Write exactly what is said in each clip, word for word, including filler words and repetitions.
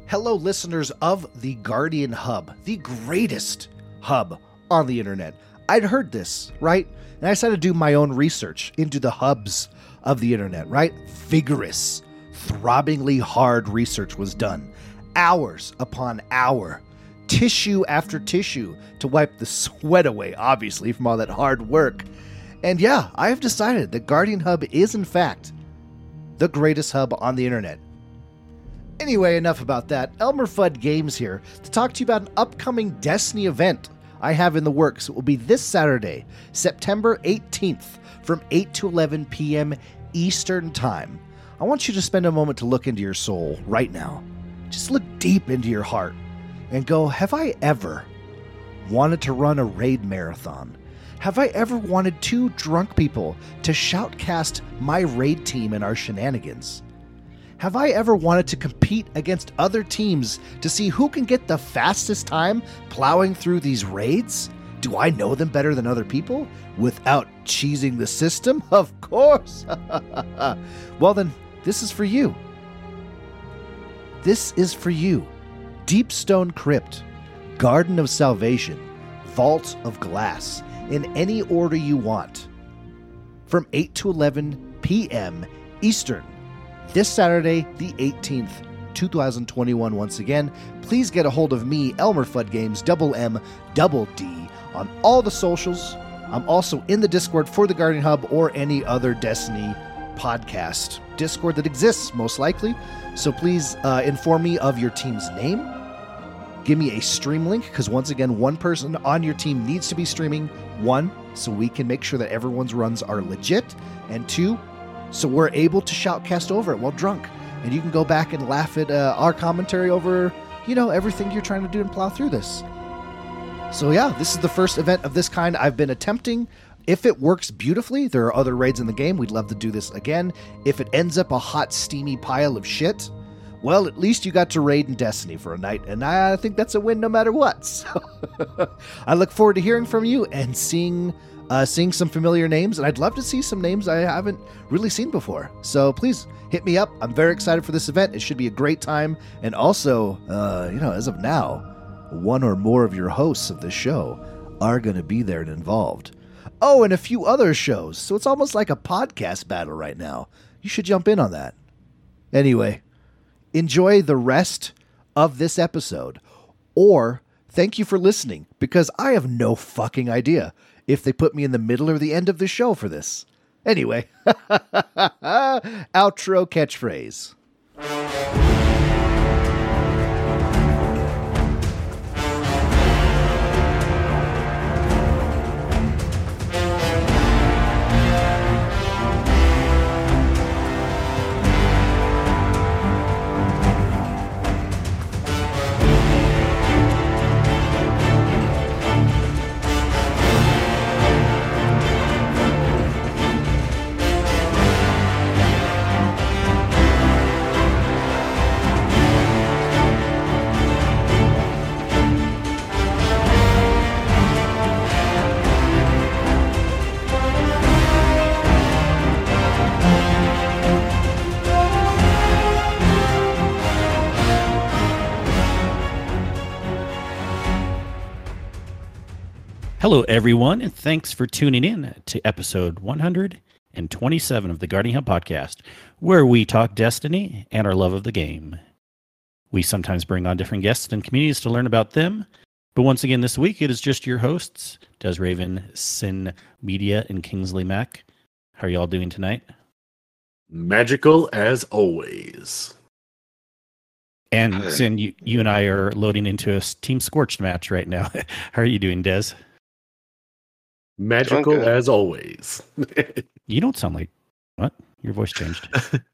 Hello, listeners of the Guardian Hub, the greatest hub on the internet. I'd heard this, right? And I decided to do my own research into the hubs of the internet, right? Vigorous, throbbingly hard research was done. Hours upon hour, tissue after tissue to wipe the sweat away, obviously, from all that hard work. And yeah, I have decided that Guardian Hub is, in fact, the greatest hub on the internet. Anyway, enough about that. Elmer Fudd Games here to talk to you about an upcoming Destiny event I have in the works. It will be this Saturday, September eighteenth, from eight to eleven p.m. Eastern Time. I want you to spend a moment to look into your soul right now. Just look deep into your heart and go, have I ever wanted to run a raid marathon? Have I ever wanted two drunk people to shoutcast my raid team and our shenanigans? Have I ever wanted to compete against other teams to see who can get the fastest time plowing through these raids? Do I know them better than other people without cheesing the system? Of course. Well then, this is for you. This is for you. Deepstone Crypt, Garden of Salvation, Vault of Glass, in any order you want. From eight to eleven p.m. Eastern. This Saturday, the eighteenth, twenty twenty-one. Once again, please get a hold of me, Elmer Fudd Games, double M, double D, on all the socials. I'm also in the Discord for the Guardian Hub or any other Destiny podcast Discord that exists, most likely. So please uh, inform me of your team's name. Give me a stream link, because once again, one person on your team needs to be streaming. One, so we can make sure that everyone's runs are legit. And two, so we're able to shoutcast over it while drunk. And you can go back and laugh at uh, our commentary over, you know, everything you're trying to do and plow through this. So yeah, this is the first event of this kind I've been attempting. If it works beautifully, there are other raids in the game. We'd love to do this again. If it ends up a hot, steamy pile of shit, well, at least you got to raid in Destiny for a night. And I think that's a win no matter what. So I look forward to hearing from you and seeing... Uh, seeing some familiar names, and I'd love to see some names I haven't really seen before. So please hit me up. I'm very excited for this event. It should be a great time. And also, uh, you know, as of now, one or more of your hosts of the show are going to be there and involved. Oh, and a few other shows. So it's almost like a podcast battle right now. You should jump in on that. Anyway, enjoy the rest of this episode. Or thank you for listening, because I have no fucking idea if they put me in the middle or the end of the show for this. Anyway, outro catchphrase. Hello, everyone, and thanks for tuning in to episode one hundred twenty-seven of the Guardian Hub podcast, where we talk Destiny and our love of the game. We sometimes bring on different guests and communities to learn about them, but once again this week it is just your hosts, Des Raven, Sin Media, and Kingsley Mack. How are y'all doing tonight? Magical as always. And Sin, you, you and I are loading into a Team Scorched match right now. How are you doing, Des? Magical as always. You don't sound like... What? Your voice changed.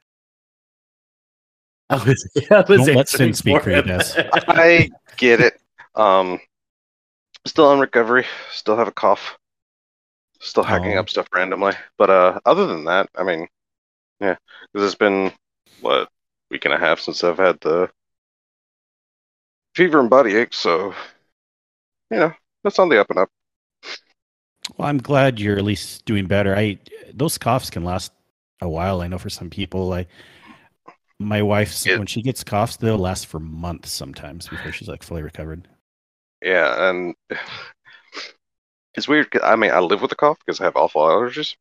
I was, I was don't let Sin speak for you, Des. I get it. Um, still in recovery. Still have a cough. Still hacking Oh. up stuff randomly. But uh, other than that, I mean, yeah. Because it's been, what, week and a half since I've had the fever and body ache, so, you know, that's on the up and up. Well, I'm glad you're at least doing better. I Those coughs can last a while. I know for some people, I My wife's Yeah. when she gets coughs, they'll last for months sometimes before she's like fully recovered. Yeah, and it's weird. 'Cause, I mean, I live with a cough because I have awful allergies,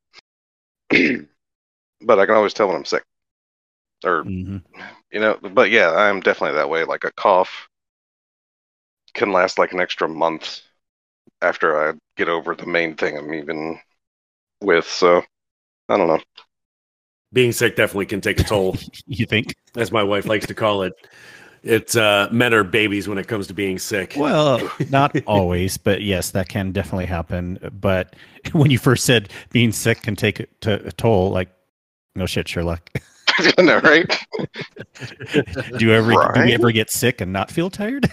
but I can always tell when I'm sick. Or, hmm you know, but yeah, I'm definitely that way. Like a cough can last like an extra month after I get over the main thing I'm even with. So, I don't know. Being sick definitely can take a toll, You think? as my wife likes to call it. It's uh, men are babies when it comes to being sick. Well, not always, but yes, that can definitely happen. But when you first said being sick can take a, to, a toll, like, no shit, Sherlock. I know, right? do you ever do Right? we ever get sick and not feel tired?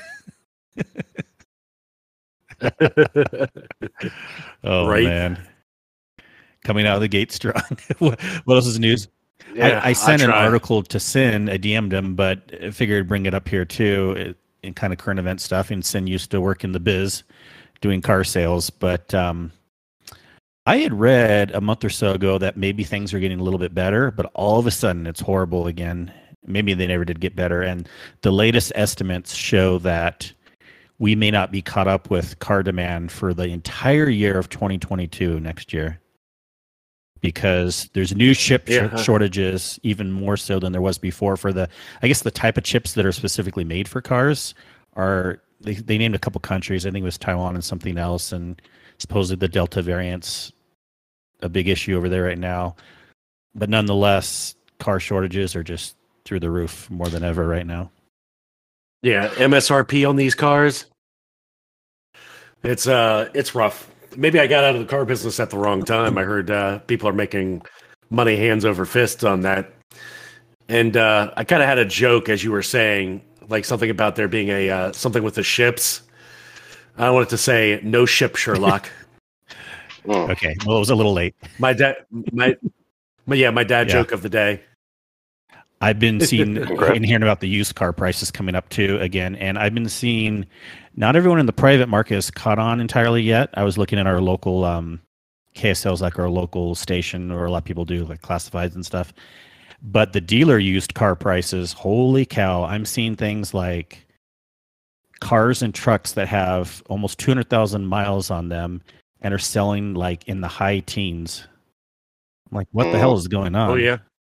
Oh Right? man, coming out of the gate strong. What what else is news? Yeah, I, I sent an try. article to Sin. I D M'd him, but I figured I'd bring it up here too, it, in kind of current event stuff. And Sin used to work in the biz, doing car sales. But um, I had read a month or so ago that maybe things are getting a little bit better, but all of a sudden it's horrible again. Maybe they never did get better. And the latest estimates show that we may not be caught up with car demand for the entire year of twenty twenty-two next year. Because there's new chip sh- Yeah. shortages, even more so than there was before. For the, I guess the type of chips that are specifically made for cars are they, they named a couple countries. I think it was Taiwan and something else, and supposedly the Delta variant's a big issue over there right now. But nonetheless, car shortages are just through the roof more than ever right now. Yeah, M S R P on these cars. It's uh, it's rough. Maybe I got out of the car business at the wrong time. I heard uh, people are making money hands over fists on that, and uh, I kind of had a joke as you were saying, like something about there being a uh, something with the ships. I wanted to say no ship, Sherlock. Mm. Okay, well, it was a little late. my dad, my, my yeah, my dad Yeah. joke of the day. I've been seeing Okay. and hearing about the used car prices coming up too again, and I've been seeing not everyone in the private market is caught on entirely yet. I was looking at our local um, K S Ls, like our local station, or a lot of people do like classifieds and stuff. But the dealer used car prices, holy cow! I'm seeing things like cars and trucks that have almost two hundred thousand miles on them and are selling like in the high teens. I'm like, what the hell is going on? Oh yeah,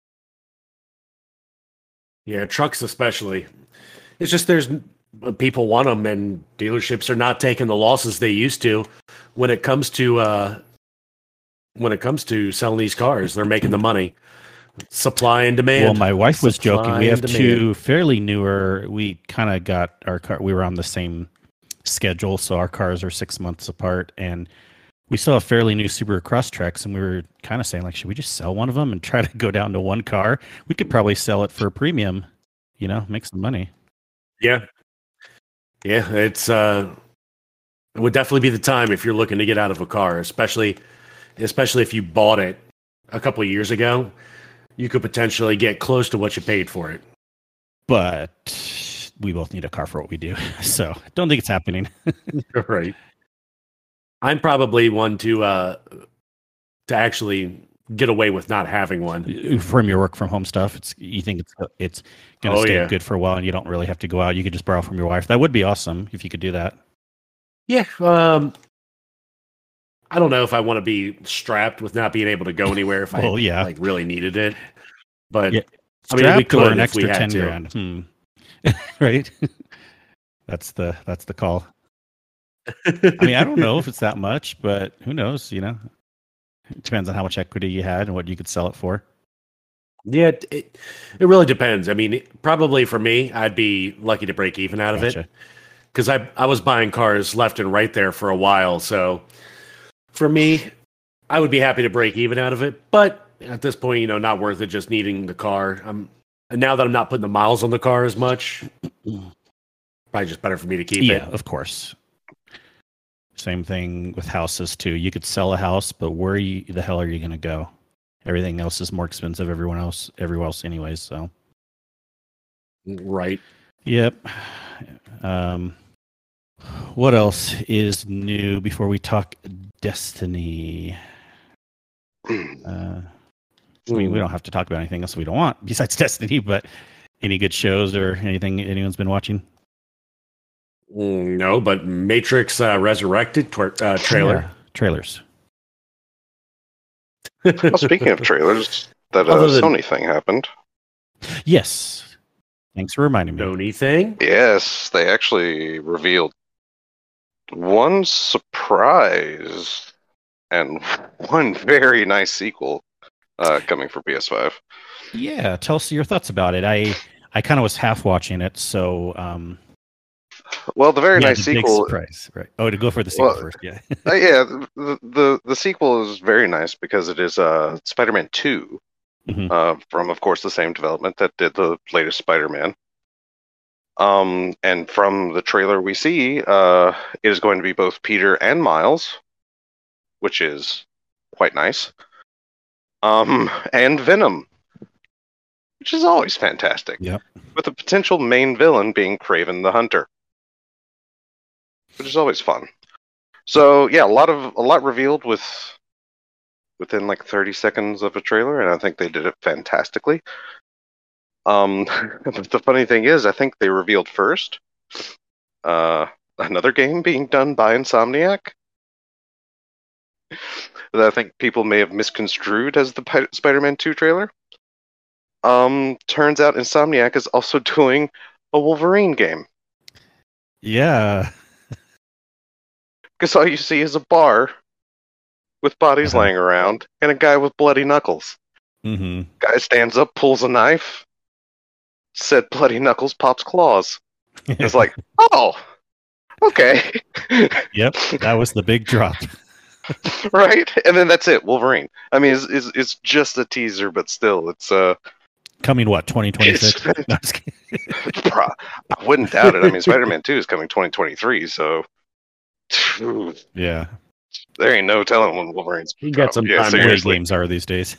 yeah, trucks especially. It's just there's people want them, and dealerships are not taking the losses they used to when it comes to uh, when it comes to selling these cars. They're making the money. Supply and demand. Well, my wife was Supply joking. We and have demand. two fairly newer. We kind of got our car. We were on the same schedule, so our cars are six months apart, and we still have fairly new Subaru Crosstreks. And we were kind of saying, like, should we just sell one of them and try to go down to one car? We could probably sell it for a premium, you know, make some money. Yeah, yeah. It's uh, it would definitely be the time if you're looking to get out of a car, especially especially if you bought it a couple of years ago. You could potentially get close to what you paid for it. But we both need a car for what we do, so I don't think it's happening. Right. I'm probably one to uh, to actually get away with not having one. From your work from home stuff, it's you think it's it's going to Oh, stay yeah. good for a while, and you don't really have to go out. You could just borrow from your wife. That would be awesome if you could do that. Yeah. Um, I don't know if I want to be strapped with not being able to go anywhere if Well, I yeah. like really needed it. But Yeah. I mean, we Strapped or could an if we extra had ten to. grand. Hmm. Right. That's the that's the call. I mean, I don't know if it's that much, but who knows? You know, it depends on how much equity you had and what you could sell it for. Yeah, it, it it really depends. I mean, it- probably for me, I'd be lucky to break even out of it Gotcha. because I I was buying cars left and right there for a while. So for me, I would be happy to break even out of it. But at this point, you know, not worth it. Just needing the car. I'm and now that I'm not putting the miles on the car as much, probably just better for me to keep Yeah, it. of course. Same thing with houses too. You could sell a house, but where you, the hell are you going to go? Everything else is more expensive. Everyone else, everywhere else, anyways. So, Right. yep. Um, what else is new before we talk Destiny? Uh, I mean, we don't have to talk about anything else we don't want besides Destiny, but Any good shows or anything anyone's been watching? Mm, no, but Matrix uh, Resurrected twer- uh, trailer. Yeah, trailers. Well, speaking of trailers, that uh, Other than- Sony thing happened. Yes. Thanks for reminding me. Sony thing. Yes, they actually revealed one surprise and one very nice sequel uh, coming for P S five. Yeah, tell us your thoughts about it. I I kind of was half watching it, so um, Well, the very yeah, nice the big sequel. surprise, right? Oh, to go for the sequel Well, first, yeah. uh, yeah, the, the the sequel is very nice because it is uh, Spider-Man two, Mhm. uh, from, of course, the same development that did the latest Spider-Man. Um, and from the trailer we see, uh, it is going to be both Peter and Miles, which is quite nice. Um, and Venom, which is always fantastic. Yep. With the potential main villain being Kraven the Hunter, which is always fun. So yeah, a lot of a lot revealed with within like thirty seconds of a trailer, and I think they did it fantastically. Um, but the funny thing is, I think they revealed first uh, another game being done by Insomniac that I think people may have misconstrued as the Pi- Spider-Man two trailer. Um, turns out Insomniac is also doing a Wolverine game. Yeah. Because all you see is a bar with bodies Uh-huh. laying around and a guy with bloody knuckles. hmm Guy stands up, pulls a knife. Said bloody knuckles pops claws. It's like, oh, okay. Yep, that was the big drop. Right? And then that's it, Wolverine. I mean, it's, it's, it's just a teaser, but still, it's... uh. Coming what, twenty twenty-six? It's- No, just kidding. I wouldn't doubt it. I mean, Spider-Man two is coming twenty twenty-three, so... Yeah. There ain't no telling when Wolverine's... You got some yeah, time. The way seriously. games are these days.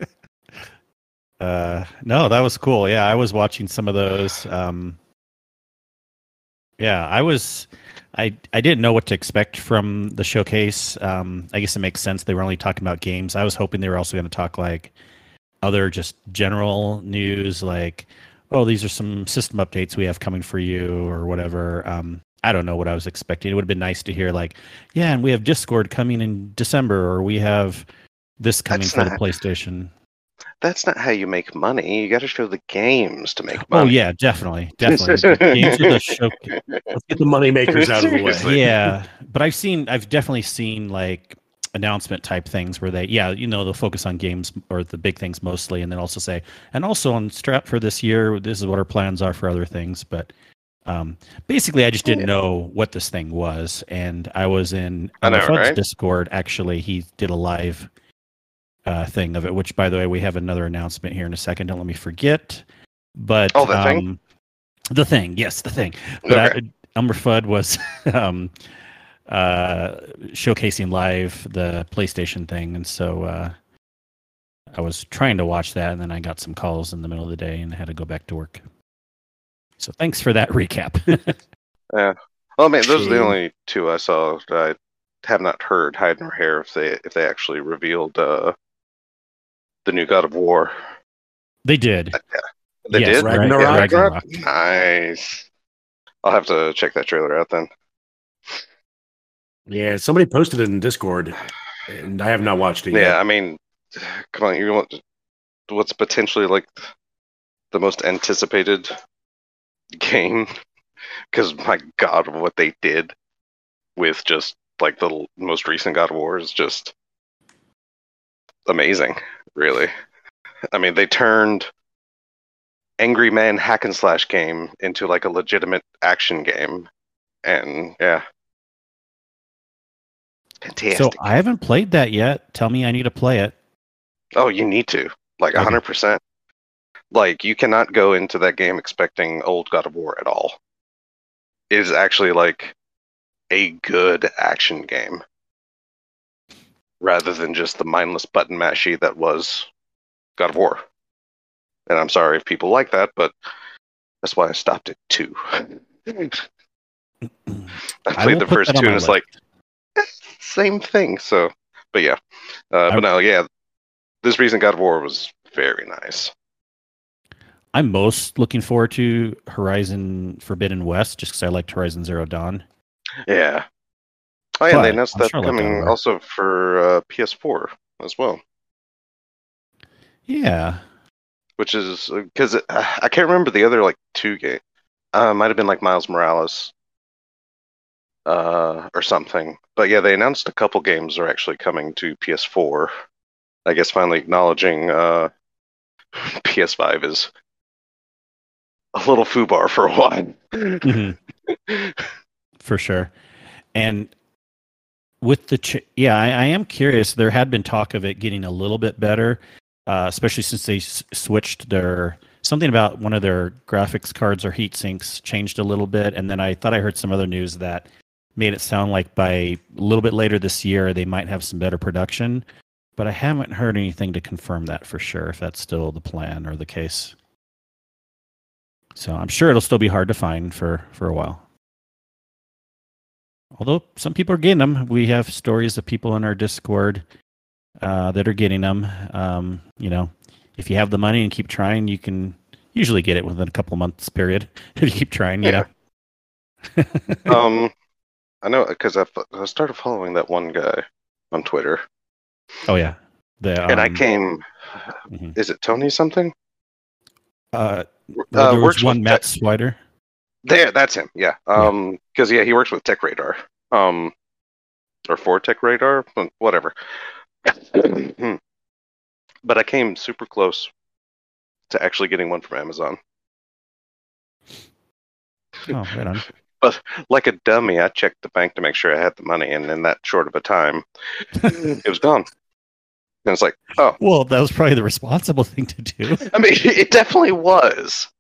uh, no, that was cool. Yeah, I was watching some of those. Um, yeah, I was. I I didn't know what to expect from the showcase. Um, I guess it makes sense. They were only talking about games. I was hoping they were also going to talk like other just general news, like, oh, these are some system updates we have coming for you or whatever. Um, I don't know what I was expecting. It would have been nice to hear like, yeah, and we have Discord coming in December, or we have this coming That's for the not- PlayStation. That's not how you make money. You got to show the games to make Oh money. yeah, definitely, definitely. Games are the show. Let's get the money makers out of the way. Seriously. Yeah, but I've seen, I've definitely seen like announcement type things where they, yeah, you know, they'll focus on games or the big things mostly, and then also say, and also on Strap for this year, this is what our plans are for other things. But um, basically, I just didn't Yeah. know what this thing was, and I was in I know, Emma Fudd's right? Discord. Actually, he did a live uh, thing of it, which, by the way, we have another announcement here in a second. Don't let me forget. But Oh, the um, thing? the thing, yes, the thing. But Okay. I, Elmer Fudd was um, uh, showcasing live the PlayStation thing, and so uh, I was trying to watch that, and then I got some calls in the middle of the day and had to go back to work. So thanks for that recap. Yeah. Well, I mean, those are the Shame. only two I saw that I have not heard hide nor hair if they if they actually revealed uh, the new God of War. They did. They Yes, did. Rag- Ragnarok. Ragnarok. Nice. I'll have to check that trailer out then. Yeah, somebody posted it in Discord, and I have not watched it Yeah, yet. I mean, come on, you want what's potentially like the most anticipated game? Because my God, what they did with just like the l- most recent God of War is just amazing, really. I mean, they turned Angry Man hack and slash game into like a legitimate action game, and yeah, fantastic. So I haven't played that yet. Tell me I need to play it. Oh, you need to. Like Okay. one hundred percent. Like, you cannot go into that game expecting old God of War at all. It is actually like a good action game rather than just the mindless button mashy that was God of War. And I'm sorry if people like that, but that's why I stopped at two. I I played will the put first that on two my and it's list. like, eh, same thing. So, but yeah. Uh, I- but no, yeah. This recent God of War was very nice. I'm most looking forward to Horizon Forbidden West, just because I liked Horizon Zero Dawn. Yeah. Oh yeah, and they But announced I'm that sure I'll like coming Outer. also for uh, P S four as well, Yeah. which is because uh, I can't remember the other like two games. Uh, might have been like Miles Morales, uh, or something. But yeah, they announced a couple games are actually coming to P S four. I guess finally acknowledging uh, P S five is a little foobar for a while. Mhm. For sure. And with the ch- yeah, I, I am curious. There had been talk of it getting a little bit better, uh, especially since they s- switched their something about one of their graphics cards or heat sinks changed a little bit, and then I thought I heard some other news that made it sound like by a little bit later this year they might have some better production. But I haven't heard anything to confirm that for sure, if that's still the plan or the case. So I'm sure it'll still be hard to find for for a while. Although some people are getting them, we have stories of people in our Discord uh, that are getting them. Um, you know, if you have the money and keep trying, you can usually get it within a couple months period. If you keep trying, you Yeah. know. Um, I know because I I started following that one guy on Twitter, Oh yeah, the and I um, came. mhm. Is it Tony something? uh, well, Uh, there was works with one Tech. Matt Swider. There, that's him. Yeah. Yeah. Um, because yeah, he works with Tech Radar. Um, or for Tech Radar, whatever. But I came super close to actually getting one from Amazon. Oh, right on. But like a dummy, I checked the bank to make sure I had the money, and in that short of a time, it was gone. And it's like, oh, Well, that was probably the responsible thing to do. I mean, it definitely was.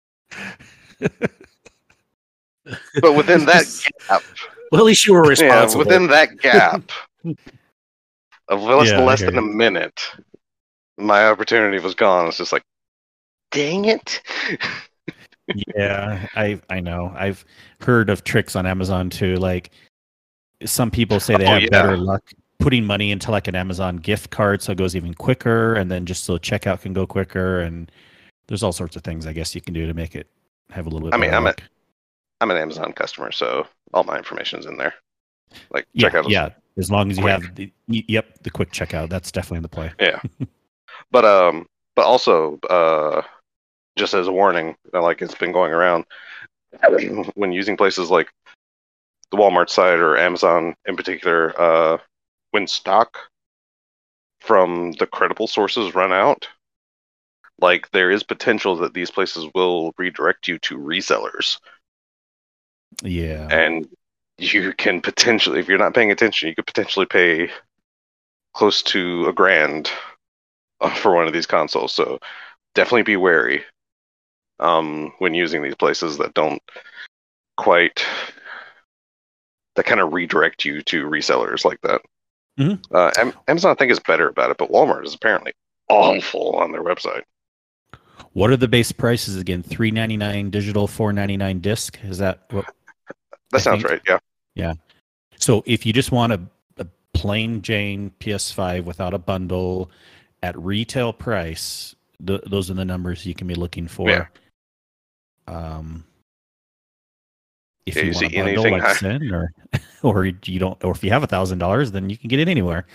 But within that gap, Well, at least you were yeah, responsible. within that gap of less, Yeah, I less hear than a you. minute, my opportunity was gone. It's just like, dang it. Yeah, I I know. I've heard of tricks on Amazon too. Like some people say they Oh have better yeah, luck putting money into like an Amazon gift card so it goes even quicker, and then just so checkout can go quicker, and there's all sorts of things I guess you can do to make it have a little bit I mean, better I'm a, luck. I'm an Amazon customer, so all my information's in there. Like Yeah, checkout is yeah. As long as you quick. have the y- yep, the quick checkout, that's definitely the play. Yeah, but um, but also uh, just as a warning, like it's been going around when using places like the Walmart site or Amazon in particular, uh, when stock from the credible sources run out, like there is potential that these places will redirect you to resellers, Yeah. and you can potentially, if you're not paying attention, you could potentially pay close to a grand uh, for one of these consoles. So definitely be wary um, when using these places that don't quite that kind of redirect you to resellers like that. Mhm. Uh, Am- Amazon, I think, is better about it, but Walmart is apparently awful on their website. What are the base prices again? three ninety-nine digital, four ninety-nine disc. Is that what That I sounds think? right. Yeah. Yeah. So if you just want a, a plain Jane P S five without a bundle at retail price, th- those are the numbers you can be looking for. Yeah. Um, if Yeah, you you want a see bundle anything like high- Sin, or or you don't, or if you have a thousand dollars, then you can get it anywhere.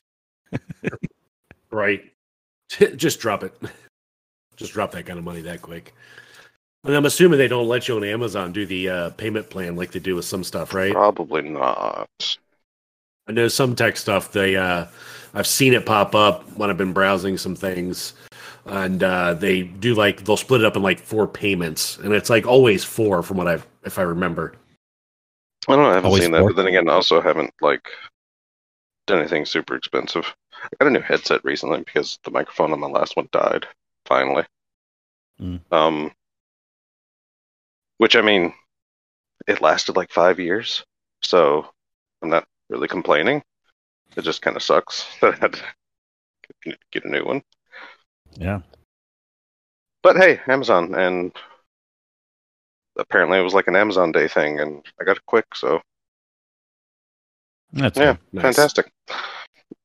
Right. Just drop it. Just drop that kind of money that quick. And I'm assuming they don't let you on Amazon do the uh, payment plan like they do with some stuff, right? Probably not. I know some tech stuff. They, uh, I've seen it pop up when I've been browsing some things, and uh, they do like they'll split it up in like four payments, and it's like always four from what I, if I remember. I don't know. I haven't Always seen that, four. but then again, I also haven't like done anything super expensive. I got a new headset recently because the microphone on my last one died. Finally. Mm. Um, which I mean, it lasted like five years, so I'm not really complaining. It just kind of sucks that I had to get a new one. Yeah. But hey, Amazon, and apparently it was like an Amazon Day thing, and I got it quick, so That's yeah, good. Nice. fantastic.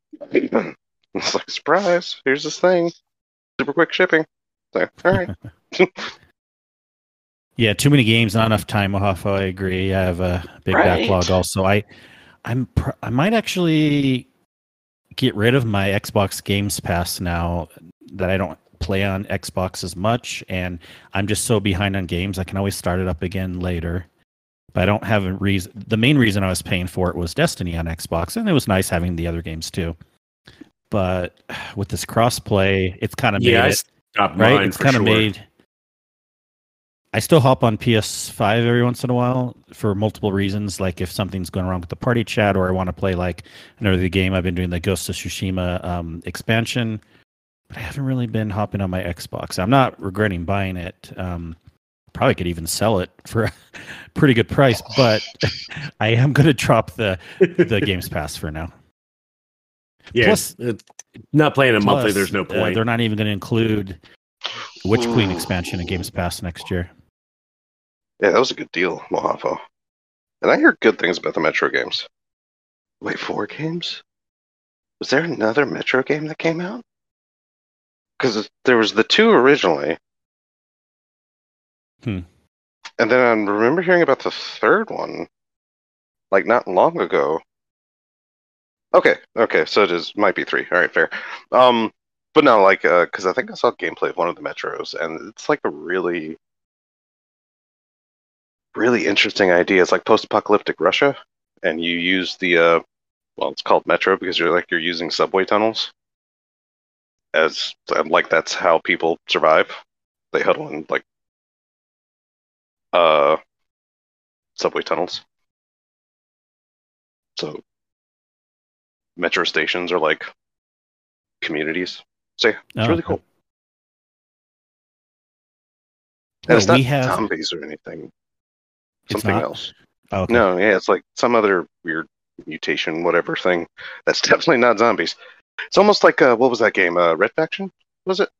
It's like, surprise, here's this thing. Super quick shipping. So, all right. Yeah, too many games, not enough time. Ohafo, I agree. I have a big Right. backlog. Also, I, I'm, pr- I might actually get rid of my Xbox Games Pass now that I don't play on Xbox as much, and I'm just so behind on games. I can always start it up again later. But I don't have a reason. The main reason I was paying for it was Destiny on Xbox, and it was nice having the other games too. But with this crossplay, it's kind of Yeah, I made it stopped right. mine It's for kind of sure. made. I still hop on P S five every once in a while for multiple reasons, like if something's going wrong with the party chat, or I want to play like another game. I've been doing the Ghost of Tsushima um, expansion, but I haven't really been hopping on my Xbox. I'm not regretting buying it. Um, probably could even sell it for a pretty good price, but I am going to drop the the Games Pass for now. Yeah, Plus- it's not playing it monthly. Plus, There's no uh, point. they're not even going to include Witch Queen Ooh. expansion in Games Pass next year. Yeah, that was a good deal, Mohafo. And I hear good things about the Metro games. Wait, four games? Was there another Metro game that came out? Because there was the two originally. Hmm. And then I remember hearing about the third one, like not long ago. Okay, okay, so it is might be three. All right, fair. Um, but no, like, uh, because I think I saw gameplay of one of the Metros, and it's like a really, really interesting idea. It's like post-apocalyptic Russia, and you use the, uh, well, it's called Metro because you're like you're using subway tunnels as like that's how people survive. They huddle in like uh subway tunnels. So metro stations are like communities. So yeah, it's Oh, really okay. cool. And Well, it's not we have. zombies or anything. It's Something not? else. Oh, okay. No, yeah, it's like some other weird mutation, whatever thing. That's definitely not zombies. It's almost like uh, what was that game? Uh, Red Faction? Was it?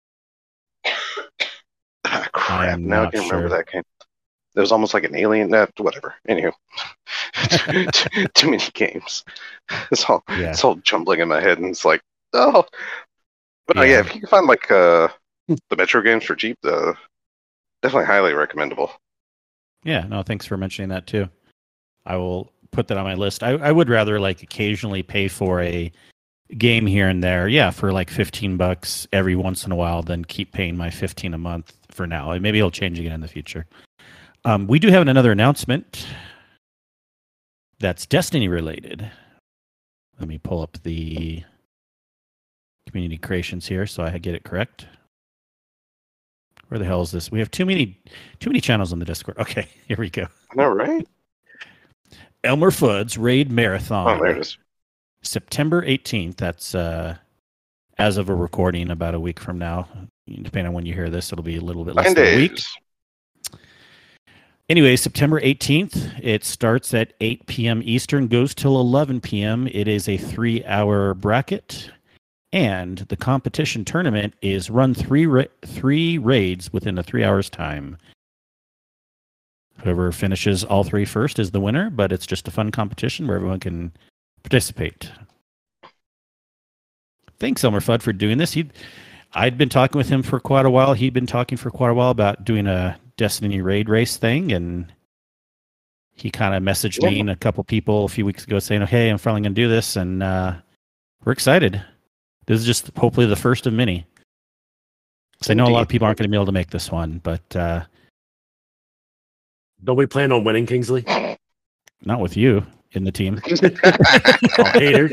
Ah, crap! am Now I not can't remember sure. that game. It was almost like an alien. Nah, whatever. Anywho, too, too many games. It's all Yeah. it's all jumbling in my head, and it's like, oh. But no, yeah, Yeah. if you can find like uh, the Metro games for cheap, uh, definitely highly recommendable. Yeah, no, thanks for mentioning that too. I will put that on my list. I, I would rather like occasionally pay for a game here and there, yeah, for like fifteen bucks every once in a while than keep paying my fifteen a month for now. Maybe it'll change again in the future. Um, we do have another announcement that's Destiny related. Let me pull up the community creations here so I get it correct. Where the hell is this? We have too many too many channels on the Discord. Okay, here we go. All right. Elmer Fudd's Raid Marathon. Oh, there it is. September eighteenth. That's uh, as of a recording about a week from now. Depending on when you hear this, it'll be a little bit less Nine than a week. days. Anyway, September eighteenth. It starts at eight p.m. Eastern, goes till eleven p.m. It is a three-hour bracket. And the competition tournament is run three ra- three raids within a three hours time. Whoever finishes all three first is the winner, but it's just a fun competition where everyone can participate. Thanks, Elmer Fudd, for doing this. He, I'd been talking with him for quite a while. He'd been talking for quite a while about doing a Destiny raid race thing, and he kind of messaged me Yeah. and a couple people a few weeks ago saying, "Hey, I'm finally going to do this," and uh, we're excited. This is just hopefully the first of many. So I know a lot of Indeed. people aren't going to be able to make this one, but uh, Don't we plan on winning, Kingsley? not with you in the team. Oh, hater.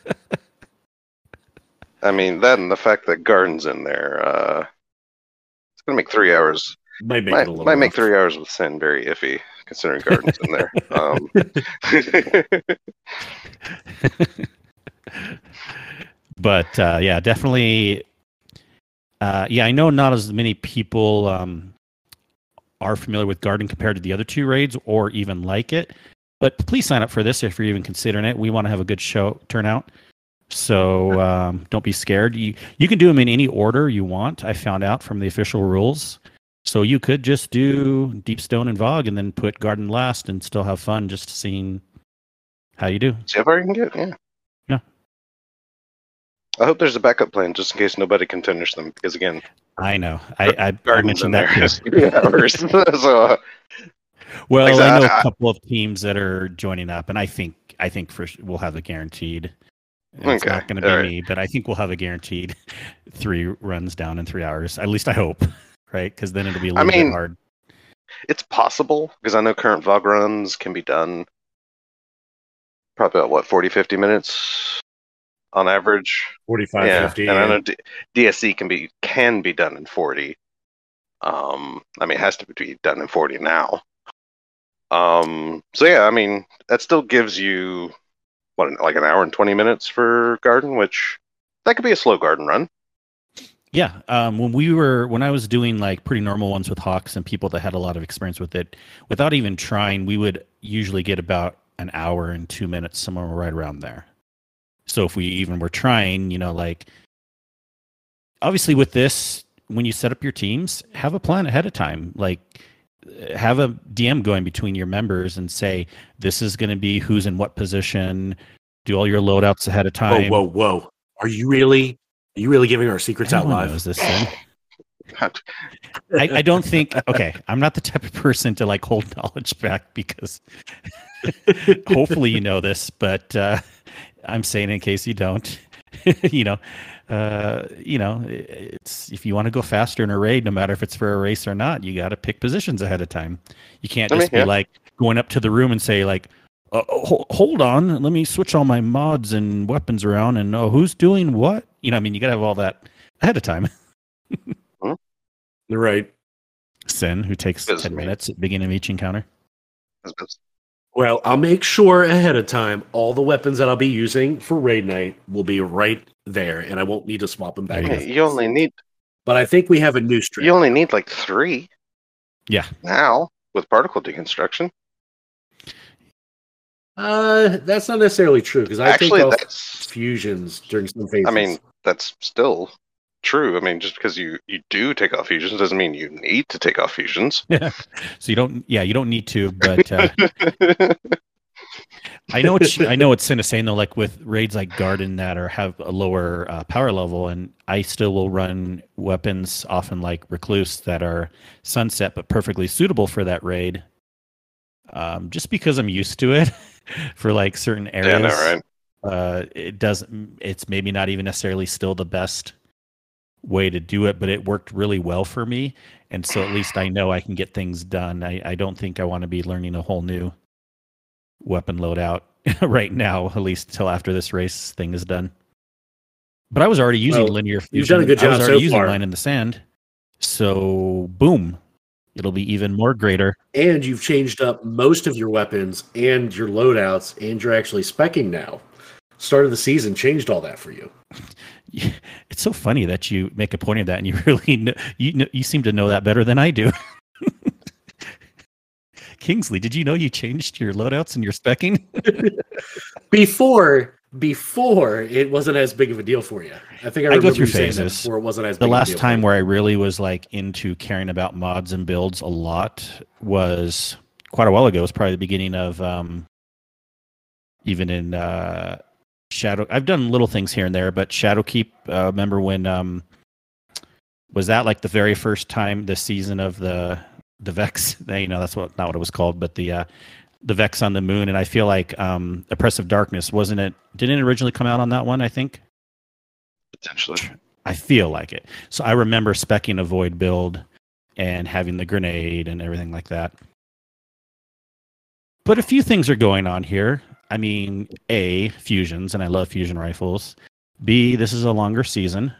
I mean, that and the fact that Garden's in there, uh, it's gonna make three hours. Might make might it a little might make rough. three hours with Sin very iffy, considering Garden's in there. Um, But uh, yeah, definitely. Uh, yeah, I know not as many people um, are familiar with Garden compared to the other two raids, or even like it. But please sign up for this if you're even considering it. We want to have a good show turnout, so um, don't be scared. You you can do them in any order you want. I found out from the official rules, so you could just do Deepstone and Vogue, and then put Garden last, and still have fun just seeing how you do. see how far you can get. Yeah. Yeah. I hope there's a backup plan just in case nobody can finish them. Because again, I know. I, I, I Garden's in mentioned that there. too. Three hours. so, uh, Well, Like, I know I- a couple of teams that are joining up, and I think I think for su- we'll have a guaranteed. It's Okay, not going to be all right. me, but I think we'll have a guaranteed three runs down in three hours. At least I hope, right? Because then it'll be a I little mean- bit hard. it's possible because I know current V O G runs can be done probably about what forty, fifty minutes on average. forty-five, yeah, fifty. and I yeah. know D- DSC can be can be done in forty. Um, I mean, it has to be done in forty now. Um, so yeah, I mean, that still gives you what, like an hour and twenty minutes for garden, which that could be a slow garden run. Yeah, um, when we were when I was doing like pretty normal ones with Hawks and people that had a lot of experience with it, without even trying, we would usually get about an hour and two minutes, somewhere right around there. So if we even were trying, you know, like obviously with this, when you set up your teams, have a plan ahead of time. Like have a D M going between your members and say, this is going to be who's in what position. Do all your loadouts ahead of Whoa, time. whoa, whoa! Are you really? Are you really giving our secrets out Everyone live? knows this thing. I, I don't think. Okay, I'm not the type of person to like hold knowledge back because hopefully you know this, but uh, I'm saying in case you don't. you know, uh, you know, it's if you want to go faster in a raid, no matter if it's for a race or not, you got to pick positions ahead of time. You can't I just mean, be yeah. like going up to the room and say like, uh, ho- hold on, let me switch all my mods and weapons around and oh, who's doing what? You know, I mean, you got to have all that ahead of time. You're right. Sin, who takes That's ten me. minutes at the beginning of each encounter. Well, I'll make sure ahead of time all the weapons that I'll be using for raid night will be right there, and I won't need to swap them back. There and you Hey, you only need But I think we have a new strat. you only need like three Yeah. now with particle deconstruction. Uh, that's not necessarily true because I Actually, take off that's fusions during some phases. I mean, that's still true. I mean, just because you, you do take off fusions doesn't mean you need to take off fusions. So you don't, yeah, you don't need to, but uh, I know what she, I know what Sin is saying though. Like with raids like Garden that are have a lower uh, power level, and I still will run weapons often like Recluse that are sunset but perfectly suitable for that raid. Um, just because I'm used to it for like certain areas. Yeah, I know, right? Uh, it doesn't. It's maybe not even necessarily still the best way to do it, but it worked really well for me, and so at least I know I can get things done. I, I don't think I want to be learning a whole new weapon loadout right now, at least until after this race thing is done. But I was already using Well, linear fusion. you've done a good I was job already so using far. line in the sand, so boom, it'll be even more greater. and you've changed up most of your weapons and your loadouts, and you're actually specking now. Start of the season changed all that for you. It's so funny that you make a point of that, and you really know, you know, you seem to know that better than I do. Kingsley, did you know you changed your loadouts and your specking? Before, before it wasn't as big of a deal for you. I think I, I go remember through you saying that phases. before it wasn't as big The of a last deal time for where I really was like into caring about mods and builds a lot was quite a while ago. It was probably the beginning of um, even in uh, Shadow. I've done little things here and there, but Shadowkeep. Uh, remember when um, was that like the very first time this season of the the Vex? You know, that's what not what it was called, but the uh, the Vex on the moon. And I feel like um, Oppressive Darkness wasn't it? Didn't it originally come out on that one? I think. Potentially. I feel like it. So I remember specking a void build and having the grenade and everything like that. But a few things are going on here. I mean, A, fusions, and I love fusion rifles. B, this is a longer season.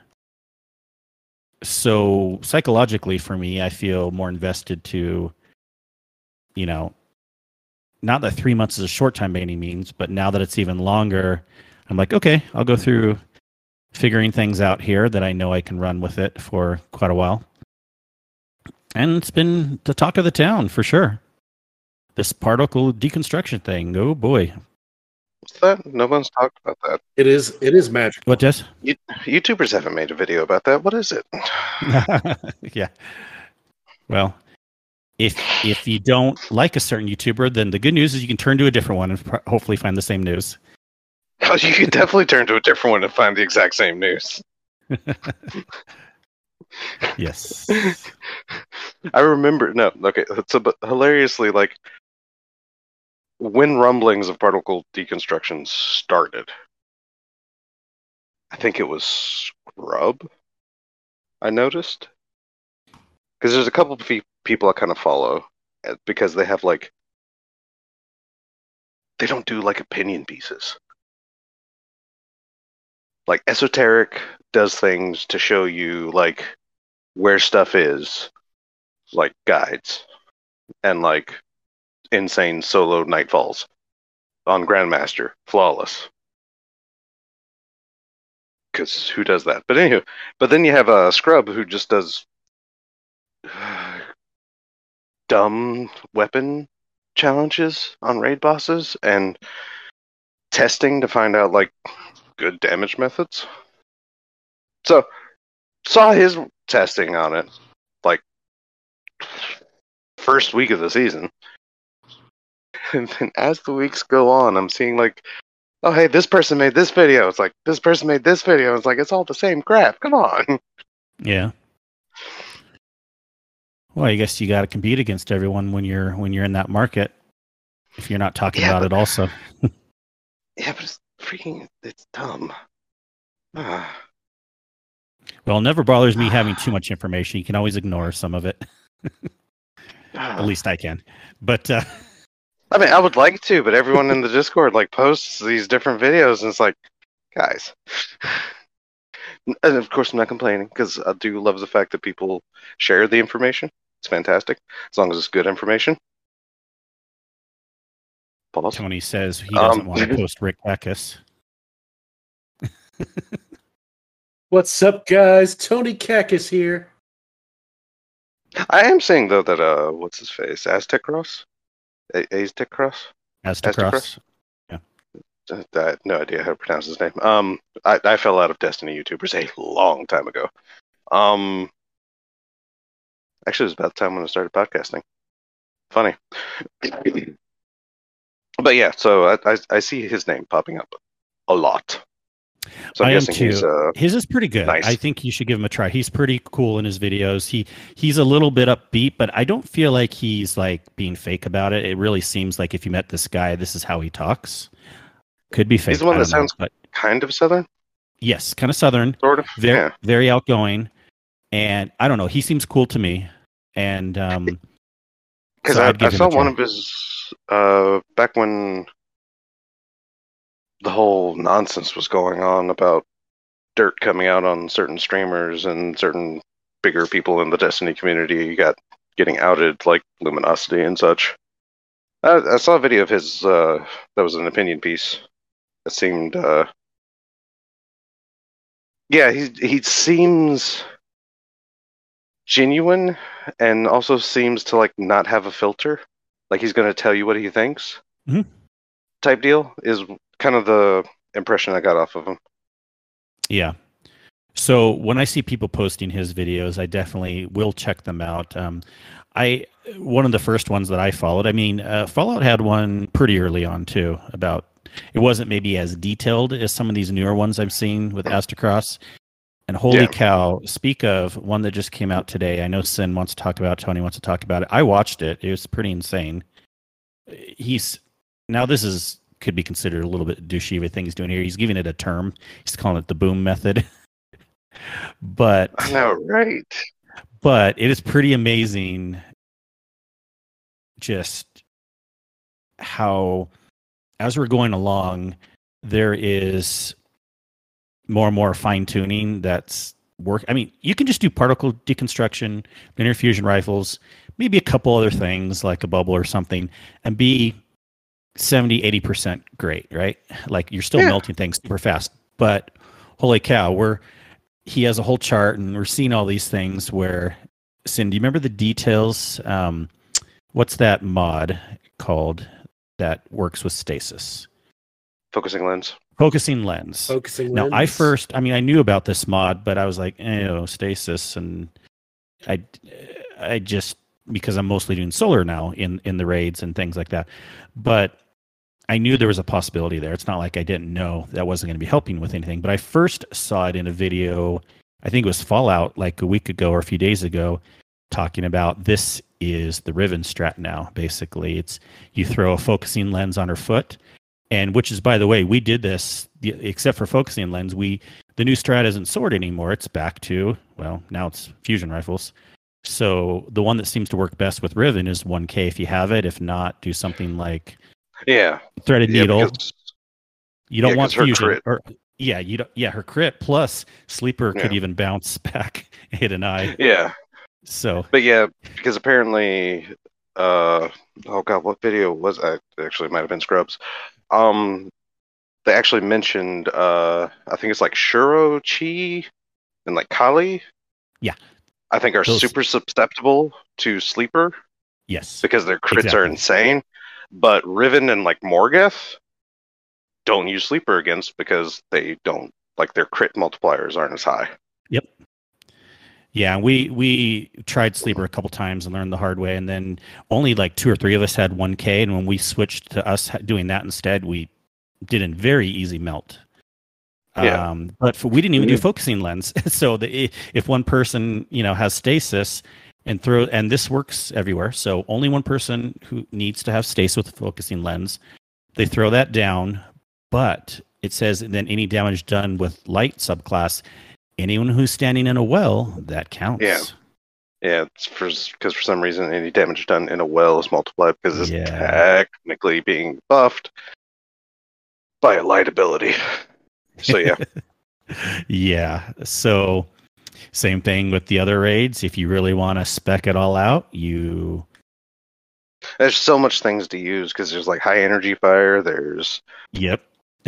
So psychologically for me, I feel more invested to, you know, not that three months is a short time by any means, but now that it's even longer, I'm like, okay, I'll go through figuring things out here that I know I can run with it for quite a while. And it's been the talk of the town for sure. This particle deconstruction thing. Oh boy. What's that? No one's talked about that. It is. It is magical. What, Jess? You, YouTubers haven't made a video about that. What is it? Yeah. Well, if if you don't like a certain YouTuber, then the good news is you can turn to a different one and pro- hopefully find the same news. Oh, you could definitely turn to a different one and find the exact same news. Yes. I remember. No, okay. So, but hilariously, like when rumblings of particle deconstruction started, I think it was Scrub. I noticed because there's a couple of pe- people I kind of follow uh, because they have like they don't do like opinion pieces. Like Esoteric does things to show you like where stuff is, like guides, and like insane solo nightfalls on Grandmaster, flawless. Because who does that? But anywho, but then you have a uh, Scrub who just does uh, dumb weapon challenges on raid bosses and testing to find out like good damage methods. So saw his testing on it like first week of the season. And then as the weeks go on, I'm seeing like, oh hey, this person made this video. It's like this person made this video. It's like it's all the same crap. Come on. Yeah. Well, I guess you got to compete against everyone when you're when you're in that market. If you're not talking Yeah, about but- it, also. Yeah, but it's freaking it's dumb. Ah. Well, it never bothers me having too much information. You can always ignore some of it. At least I can. But uh, I mean, I would like to, but everyone in the Discord like posts these different videos, and it's like, guys. And of course, I'm not complaining because I do love the fact that people share the information. It's fantastic as long as it's good information. Pause. Tony says he doesn't Um, want to post Rick Peckus. What's up, guys? Tony Kakis here. I am saying though that uh, what's his face? Aztec Cross, A- Aztec Cross. Aztec Aztec Cross. I have no idea how to pronounce his name. Um, I, I fell out of Destiny YouTubers a long time ago. Um, actually, it was about the time when I started podcasting. Funny. But yeah, so I, I I see his name popping up a lot. So I'm I am guessing too. he's uh His is pretty good. nice. I think you should give him a try. He's pretty cool in his videos. He he's a little bit upbeat, but I don't feel like he's like being fake about it. It really seems like if you met this guy, this is how he talks. Could be fake. He's the one I that don't know, sounds but kind of southern, yes, kind of southern, sort of. very Yeah. very outgoing, and I don't know. He seems cool to me, and um, Because so I, I'd give I him saw a one try. of his uh back when the whole nonsense was going on about dirt coming out on certain streamers and certain bigger people in the Destiny community got getting outed, like Luminosity and such. I, I saw a video of his uh, that was an opinion piece. It seemed, uh, yeah, he he seems genuine and also seems to like not have a filter. Like he's going to tell you what he thinks. Mhm. Type deal is kind of the impression I got off of him. Yeah. So when I see people posting his videos, I definitely will check them out. Um, I one of the first ones that I followed. I mean, uh, Fallout had one pretty early on too. About it wasn't maybe as detailed as some of these newer ones I've seen with Astacross. And holy Yeah. cow! Speak of one that just came out today. I know Sin wants to talk about. It, Tony wants to talk about it. I watched it. It was pretty insane. He's now this is could be considered a little bit douchey of a thing he's doing here. He's giving it a term. He's calling it the boom method. But I know, right? but it is pretty amazing just how as we're going along there is more and more fine-tuning that's work. I mean, you can just do particle deconstruction, linear fusion rifles, maybe a couple other things like a bubble or something, and be seventy, eighty percent great, right? Like you're still Yeah. melting things super fast. But holy cow, we're he has a whole chart and we're seeing all these things where Sin, do you remember the details? Um, what's that mod called that works with stasis? Focusing lens. Focusing lens. Focusing Now, I lens. first, I mean, I knew about this mod, but I was like, eh, you know, stasis, and I, I just because I'm mostly doing solar now in in the raids and things like that. But I knew there was a possibility there. It's not like I didn't know that wasn't going to be helping with anything. But I first saw it in a video, I think it was Fallout, like a week ago or a few days ago, talking about this is the Riven strat now. Basically, it's you throw a focusing lens on her foot, and which is, by the way, we did this except for focusing lens. We the new strat isn't sword anymore. It's back to, well, now it's fusion rifles. So the one that seems to work best with Riven is one K if you have it. If not, do something like yeah, threaded yeah, needle. because, You don't yeah, want 'cause her fusion. crit- Or, yeah, you don't. Yeah, her crit plus sleeper could Yeah. even bounce back, hit an eye. yeah. So But yeah, because apparently, uh, oh god, what video was that? Actually, it might have been Scrubs. Um, they actually mentioned, uh, I think it's like Shuro, Chi, and like Kali. Yeah. I think are Those- super susceptible to sleeper yes, because their crits Exactly. are insane. But Riven and like Morgoth don't use sleeper against because they don't like their crit multipliers aren't as high. yeah. We we tried sleeper a couple times and learned the hard way, and then only like two or three of us had one K, and when we switched to us ha- doing that instead, we did a very easy melt. Yeah. Um, but for, we didn't even do focusing lens. So the, if one person, you know, has stasis and throw, and this works everywhere. So only one person who needs to have stasis with focusing lens, they throw that down. But it says then any damage done with light subclass, anyone who's standing in a well, that counts. Yeah. Yeah, it's for because for some reason any damage done in a well is multiplied because it's Yeah. technically being buffed by a light ability. So yeah, Yeah. So same thing with the other raids. If you really want to spec it all out, you there's so much things to use because there's like high energy fire. There's yep.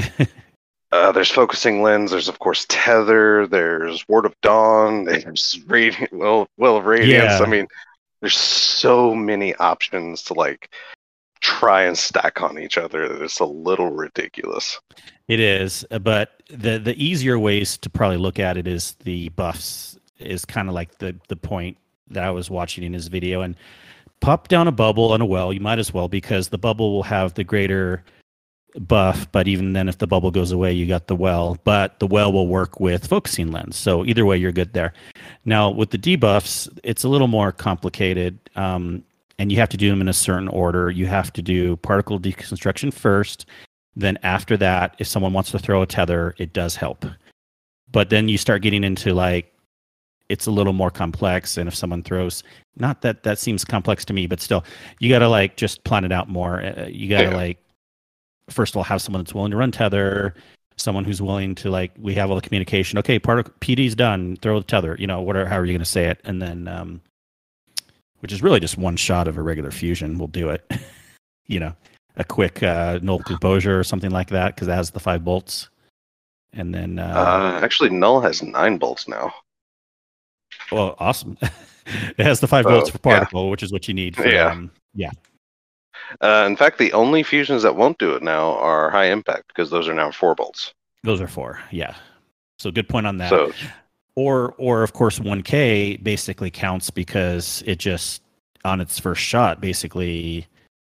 uh, there's focusing lens. There's of course tether. There's ward of dawn. There's radiant. Well, well of radiance. Yeah. I mean, there's so many options to like try and stack on each other that it's a little ridiculous. It is, uh, but the the easier ways to probably look at it is the buffs is kind of like the the point that I was watching in his video, and pop down a bubble and a well. You might as well, because the bubble will have the greater buff, but even then, if the bubble goes away, you got the well. But the well will work with focusing lens, so either way, you're good there. Now with the debuffs, it's a little more complicated, um, and you have to do them in a certain order. You have to do particle deconstruction first. Then after that, if someone wants to throw a tether, it does help. But then you start getting into like, it's a little more complex. And if someone throws, not that that seems complex to me, but still, you got to like just plan it out more. Uh, you got to Yeah. like, first of all, have someone that's willing to run tether, someone who's willing to like, we have all the communication. Okay, particle P D's done. Throw the tether. You know, whatever. How are you going to say it? And then, um, which is really just one shot of a regular fusion will do it. You know. A quick uh, null composure or something like that, because it has the five bolts. And then, uh, Uh, actually, Null has nine bolts now. well, awesome. It has the five Oh, bolts for yeah. particle, which is what you need. For, Yeah. um, yeah. Uh, in fact, the only fusions that won't do it now are high impact because those are now four bolts. Those are four. Yeah. So good point on that. So Or, or of course, one K basically counts because it just on its first shot basically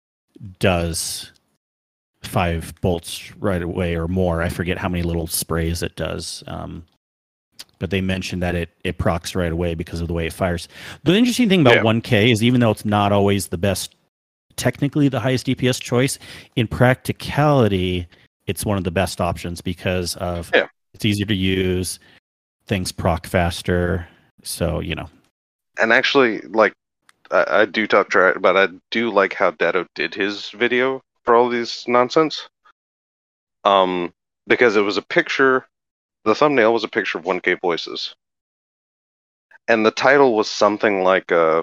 does five bolts right away or more. I forget how many little sprays it does. Um, but they mentioned that it it procs right away because of the way it fires. The interesting thing about Yeah. one K is even though it's not always the best, technically the highest D P S choice, in practicality, it's one of the best options because of Yeah. it's easier to use, things proc faster. So, you know. and actually, like I, I do talk trash, but I do like how Datto did his video for all these nonsense. Um, because it was a picture. The thumbnail was a picture of one K voices, and the title was something like a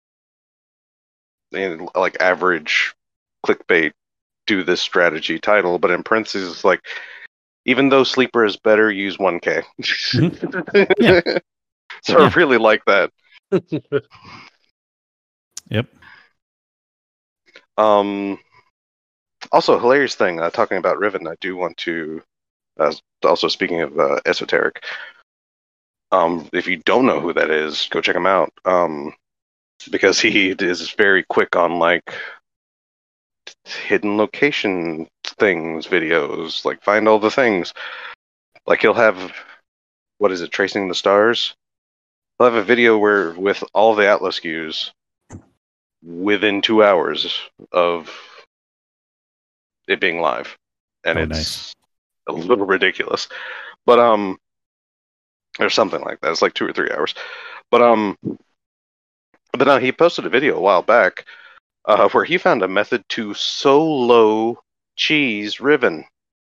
you know, like average clickbait do this strategy title, but in parentheses it's like even though sleeper is better, use one K. Yeah. So Yeah. I really like that. Yep. Um, also, hilarious thing, uh, talking about Riven, I do want to, uh, also speaking of uh, Esoteric, um, if you don't know who that is, go check him out, um, because he is very quick on, like, hidden location things videos, like find all the things. Like he'll have, what is it, Tracing the Stars? He'll have a video where with all the Atlas S K Us within two hours of it being live. And Oh, it's nice. a little ridiculous. But um or something like that. It's like two or three hours. But um but no, he posted a video a while back uh, where he found a method to solo cheese Riven.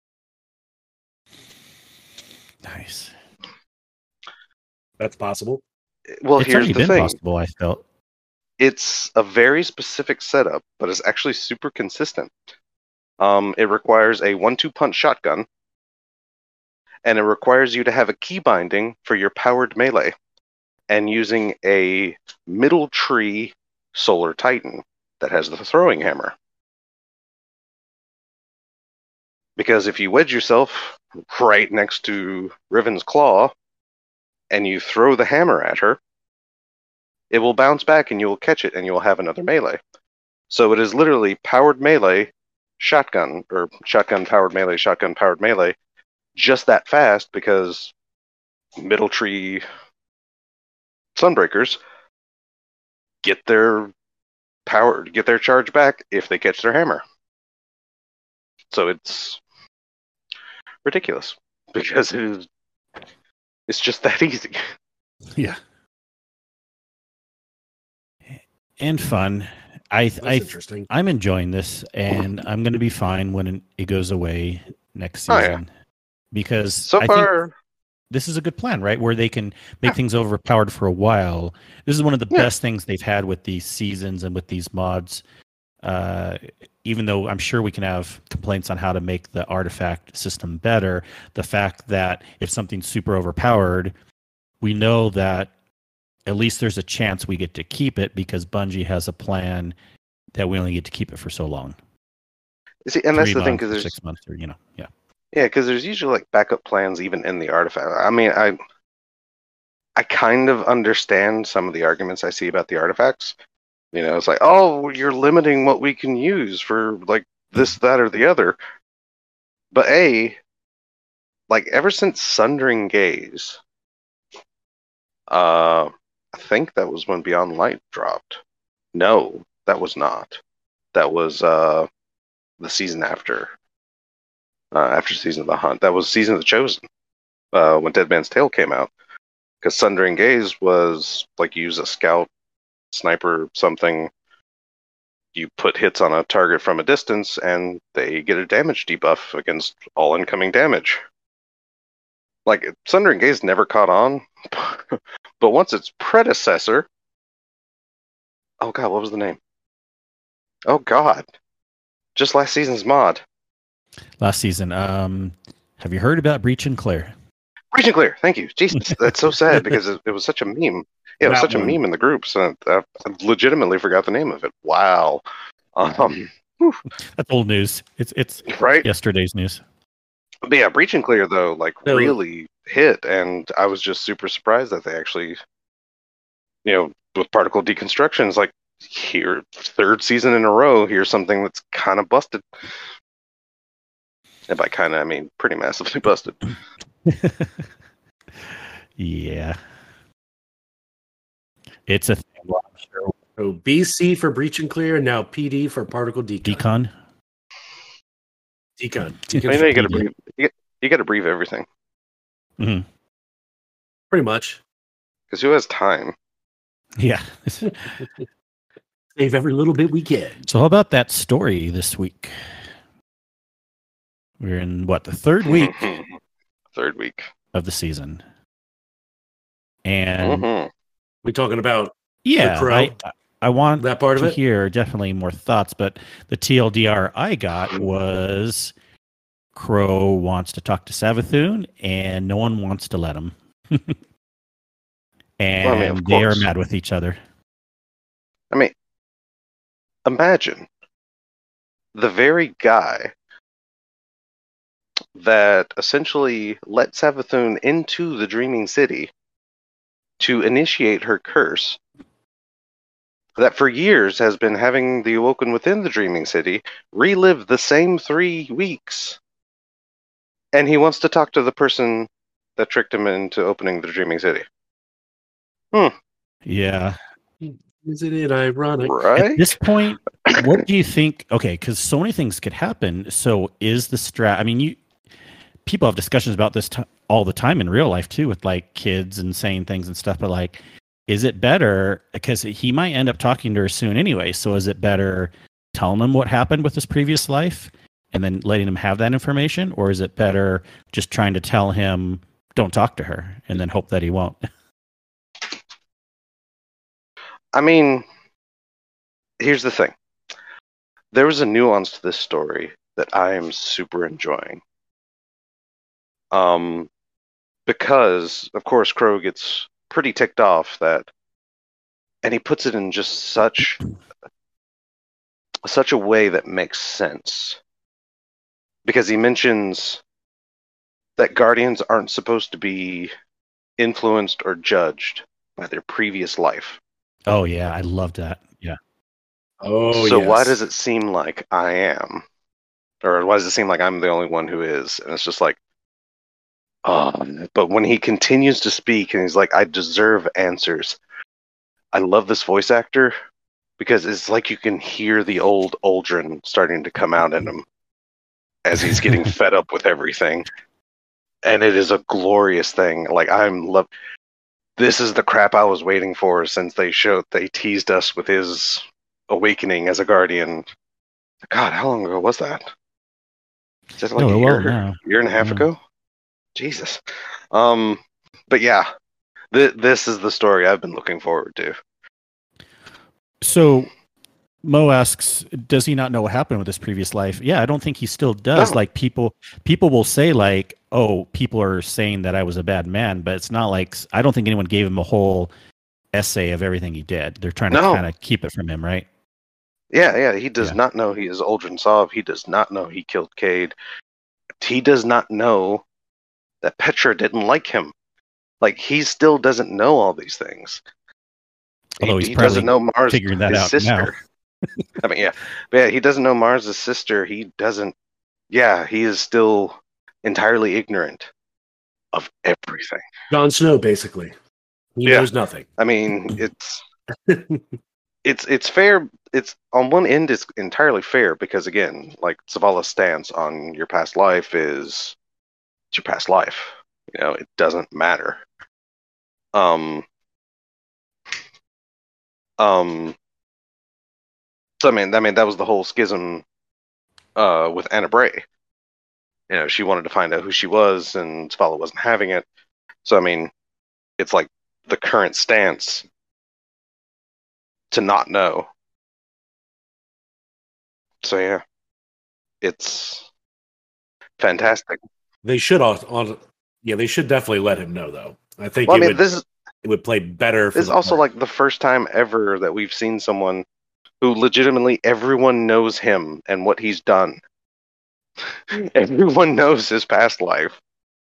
Nice. That's possible. Well, It's here's already the been thing. possible, I felt. It's a very specific setup, but it's actually super consistent. Um, it requires a one two punch shotgun, and it requires you to have a key binding for your powered melee, and using a middle tree Solar Titan that has the throwing hammer. Because if you wedge yourself right next to Riven's claw, and you throw the hammer at her, it will bounce back and you will catch it and you will have another melee. So it is literally powered melee, shotgun, or shotgun powered melee, shotgun powered melee, just that fast because middle tree Sunbreakers get their power, get their charge back if they catch their hammer. So it's ridiculous because it is, it's just that easy. Yeah. And fun. I That's I interesting. I'm enjoying this, and I'm going to be fine when it goes away next Oh, season. yeah. Because So I far, think this is a good plan, right? Where they can make things overpowered for a while. This is one of the Yeah. best things they've had with these seasons and with these mods. Uh, even though I'm sure we can have complaints on how to make the artifact system better, the fact that if something's super overpowered, we know that at least there's a chance we get to keep it because Bungie has a plan that we only get to keep it for so long. see, and that's Three the thing months because or there's six months or, you know, yeah. yeah, because there's usually like backup plans even in the artifact. I mean, I I kind of understand some of the arguments I see about the artifacts. You know, it's like, oh, you're limiting what we can use for like this, that, or the other. But A, like ever since Sundering Gaze, uh, I think that was when Beyond Light dropped. No, that was not. That was uh, the season after. Uh, after Season of the Hunt. That was Season of the Chosen. Uh, when Dead Man's Tale came out. Because Sundering Gaze was like you use a scout, sniper, something. You put hits on a target from a distance, and they get a damage debuff against all incoming damage. Like, Sundering Gaze never caught on, but once its predecessor... Oh god, what was the name? Oh god. Just last season's mod. Last season. Um, have you heard about Breach and Clear? Breach and Clear, thank you. Jesus, that's so sad because it, it was such a meme. Yeah, it was That such a one. meme in the group, so I, I legitimately forgot the name of it. Wow. Um, That's old news. It's it's right? yesterday's news. But yeah, Breach and Clear, though, like, So- really hit, and I was just super surprised that they actually, you know, with particle deconstruction, it's like, here, third season in a row, here's something that's kind of busted. And by kind of, I mean pretty massively busted. Yeah. It's a thing. Well, I'm sure. So B C for Breach and Clear, and now P D for Particle Decon. Decon. Decon. I mean, you got to brief, you, you got to brief everything hmm Pretty much. because who has time? Yeah. Save every little bit we can. So how about that story this week? We're in what, the third week Third week. of the season. And Mhm. We talking about yeah, Crow? I I want that part of to it? hear definitely more thoughts, but the T L D R I got was Crow wants to talk to Savathun and no one wants to let him. And Well, I mean, of they are course. mad with each other. I mean, imagine the very guy that essentially let Savathun into the Dreaming City to initiate her curse, that for years has been having the Awoken within the Dreaming City relive the same three weeks. And he wants to talk to the person that tricked him into opening the Dreaming City. Hmm. Yeah. Isn't it ironic? Right? At this point, what do you think? Okay, because so many things could happen. So is the strat? I mean, you people have discussions about this t- all the time in real life too, with like kids and saying things and stuff. But like, is it better because he might end up talking to her soon anyway? So is it better telling him what happened with his previous life and then letting him have that information, or is it better just trying to tell him don't talk to her and then hope that he won't? I mean, here's the thing. There was a nuance to this story that I am super enjoying. Um, because, of course, Crow gets pretty ticked off that, and he puts it in just such, such a way that makes sense. Because he mentions that Guardians aren't supposed to be influenced or judged by their previous life. Oh yeah, I loved that. Yeah. Oh, so yes. why does it seem like I am? Or why does it seem like I'm the only one who is? And it's just like, oh. But when he continues to speak and he's like, I deserve answers. I love this voice actor because it's like you can hear the old Aldrin starting to come out in him as he's getting fed up with everything. And it is a glorious thing. Like, I'm love. This is the crap I was waiting for since they showed, they teased us with his awakening as a Guardian. God, how long ago was that? Is that like No, a well, year, no. year and a half No. ago? Jesus. Um, but yeah, th- this is the story I've been looking forward to. So Mo asks, does he not know what happened with his previous life? Yeah, I don't think he still does. No. Like people people will say like, oh, people are saying that I was a bad man, but it's not like, I don't think anyone gave him a whole essay of everything he did. They're trying to No. kind of keep it from him, right? Yeah, yeah, he does Yeah. not know he is Aldrin Sov. He does not know he killed Cade. He does not know that Petra didn't like him. Like, he still doesn't know all these things. Although he, he's he probably doesn't know Mars, figuring that his out sister. I mean, yeah, but yeah, he doesn't know Mars' sister. He doesn't. Yeah, he is still entirely ignorant of everything. Jon Snow, basically. He Yeah. knows nothing. I mean, it's it's it's fair. It's on one end, it's entirely fair because again, like Zavala's stance on your past life is it's your past life. You know, it doesn't matter. Um. Um. So I mean, I mean that was the whole schism uh, with Anna Bray. You know, she wanted to find out who she was, and Zavala wasn't having it. So I mean, it's like the current stance to not know. So yeah, it's fantastic. They should on, on yeah, they should definitely let him know though. I think Well, I it mean, would this is it would play better for this is the also part. like the first time ever that we've seen someone who legitimately everyone knows him and what he's done. Everyone knows his past life.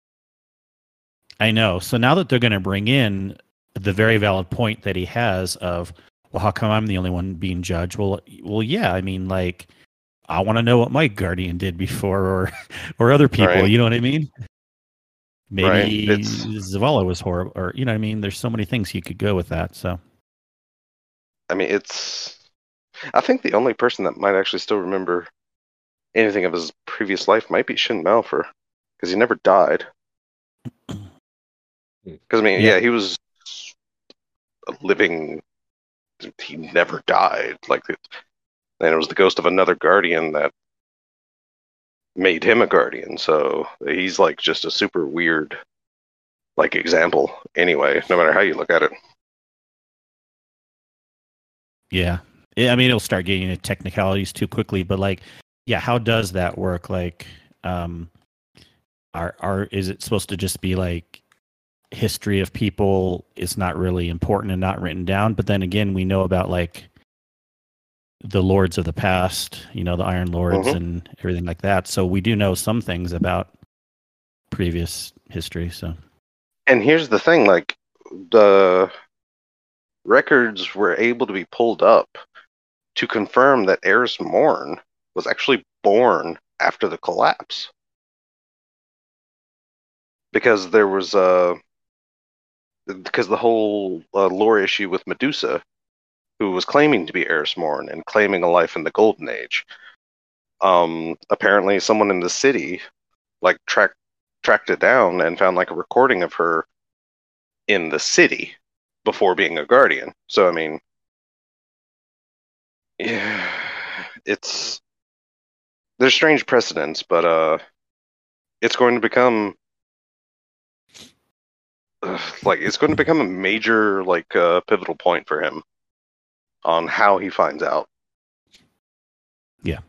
I know. So now that they're going to bring in the very valid point that he has of, well, how come I'm the only one being judged? Well, well, yeah. I mean, like, I want to know what my guardian did before, or or other people. Right. You know what I mean? Maybe Right. It's- Zavala was horrible, or you know what I mean. There's so many things you could go with that. So I mean, it's. I think the only person that might actually still remember anything of his previous life might be Shin Malphur, because he never died. Because I mean, Yeah. yeah, he was a living. He never died. Like, it, and it was the ghost of another guardian that made him a guardian. So he's like just a super weird, like example. Anyway, no matter how you look at it. yeah, yeah. I mean, it'll start getting into technicalities too quickly, but like, yeah, how does that work? Like, um, are are is it supposed to just be like history of people is not really important and not written down? But then again, we know about like the lords of the past, you know, the Iron Lords Mhm. and everything like that. So we do know some things about previous history. So And here's the thing, like the records were able to be pulled up to confirm that Eris Morn was actually born after the collapse. Because there was a... Uh, because the whole uh, lore issue with Medusa, who was claiming to be Eris Morn and claiming a life in the Golden Age. Um, apparently someone in the city like tracked tracked it down and found like a recording of her in the city before being a guardian. So I mean, yeah, it's there's strange precedents, but uh, it's going to become uh, like it's going to become a major like uh, pivotal point for him on how he finds out. Yeah.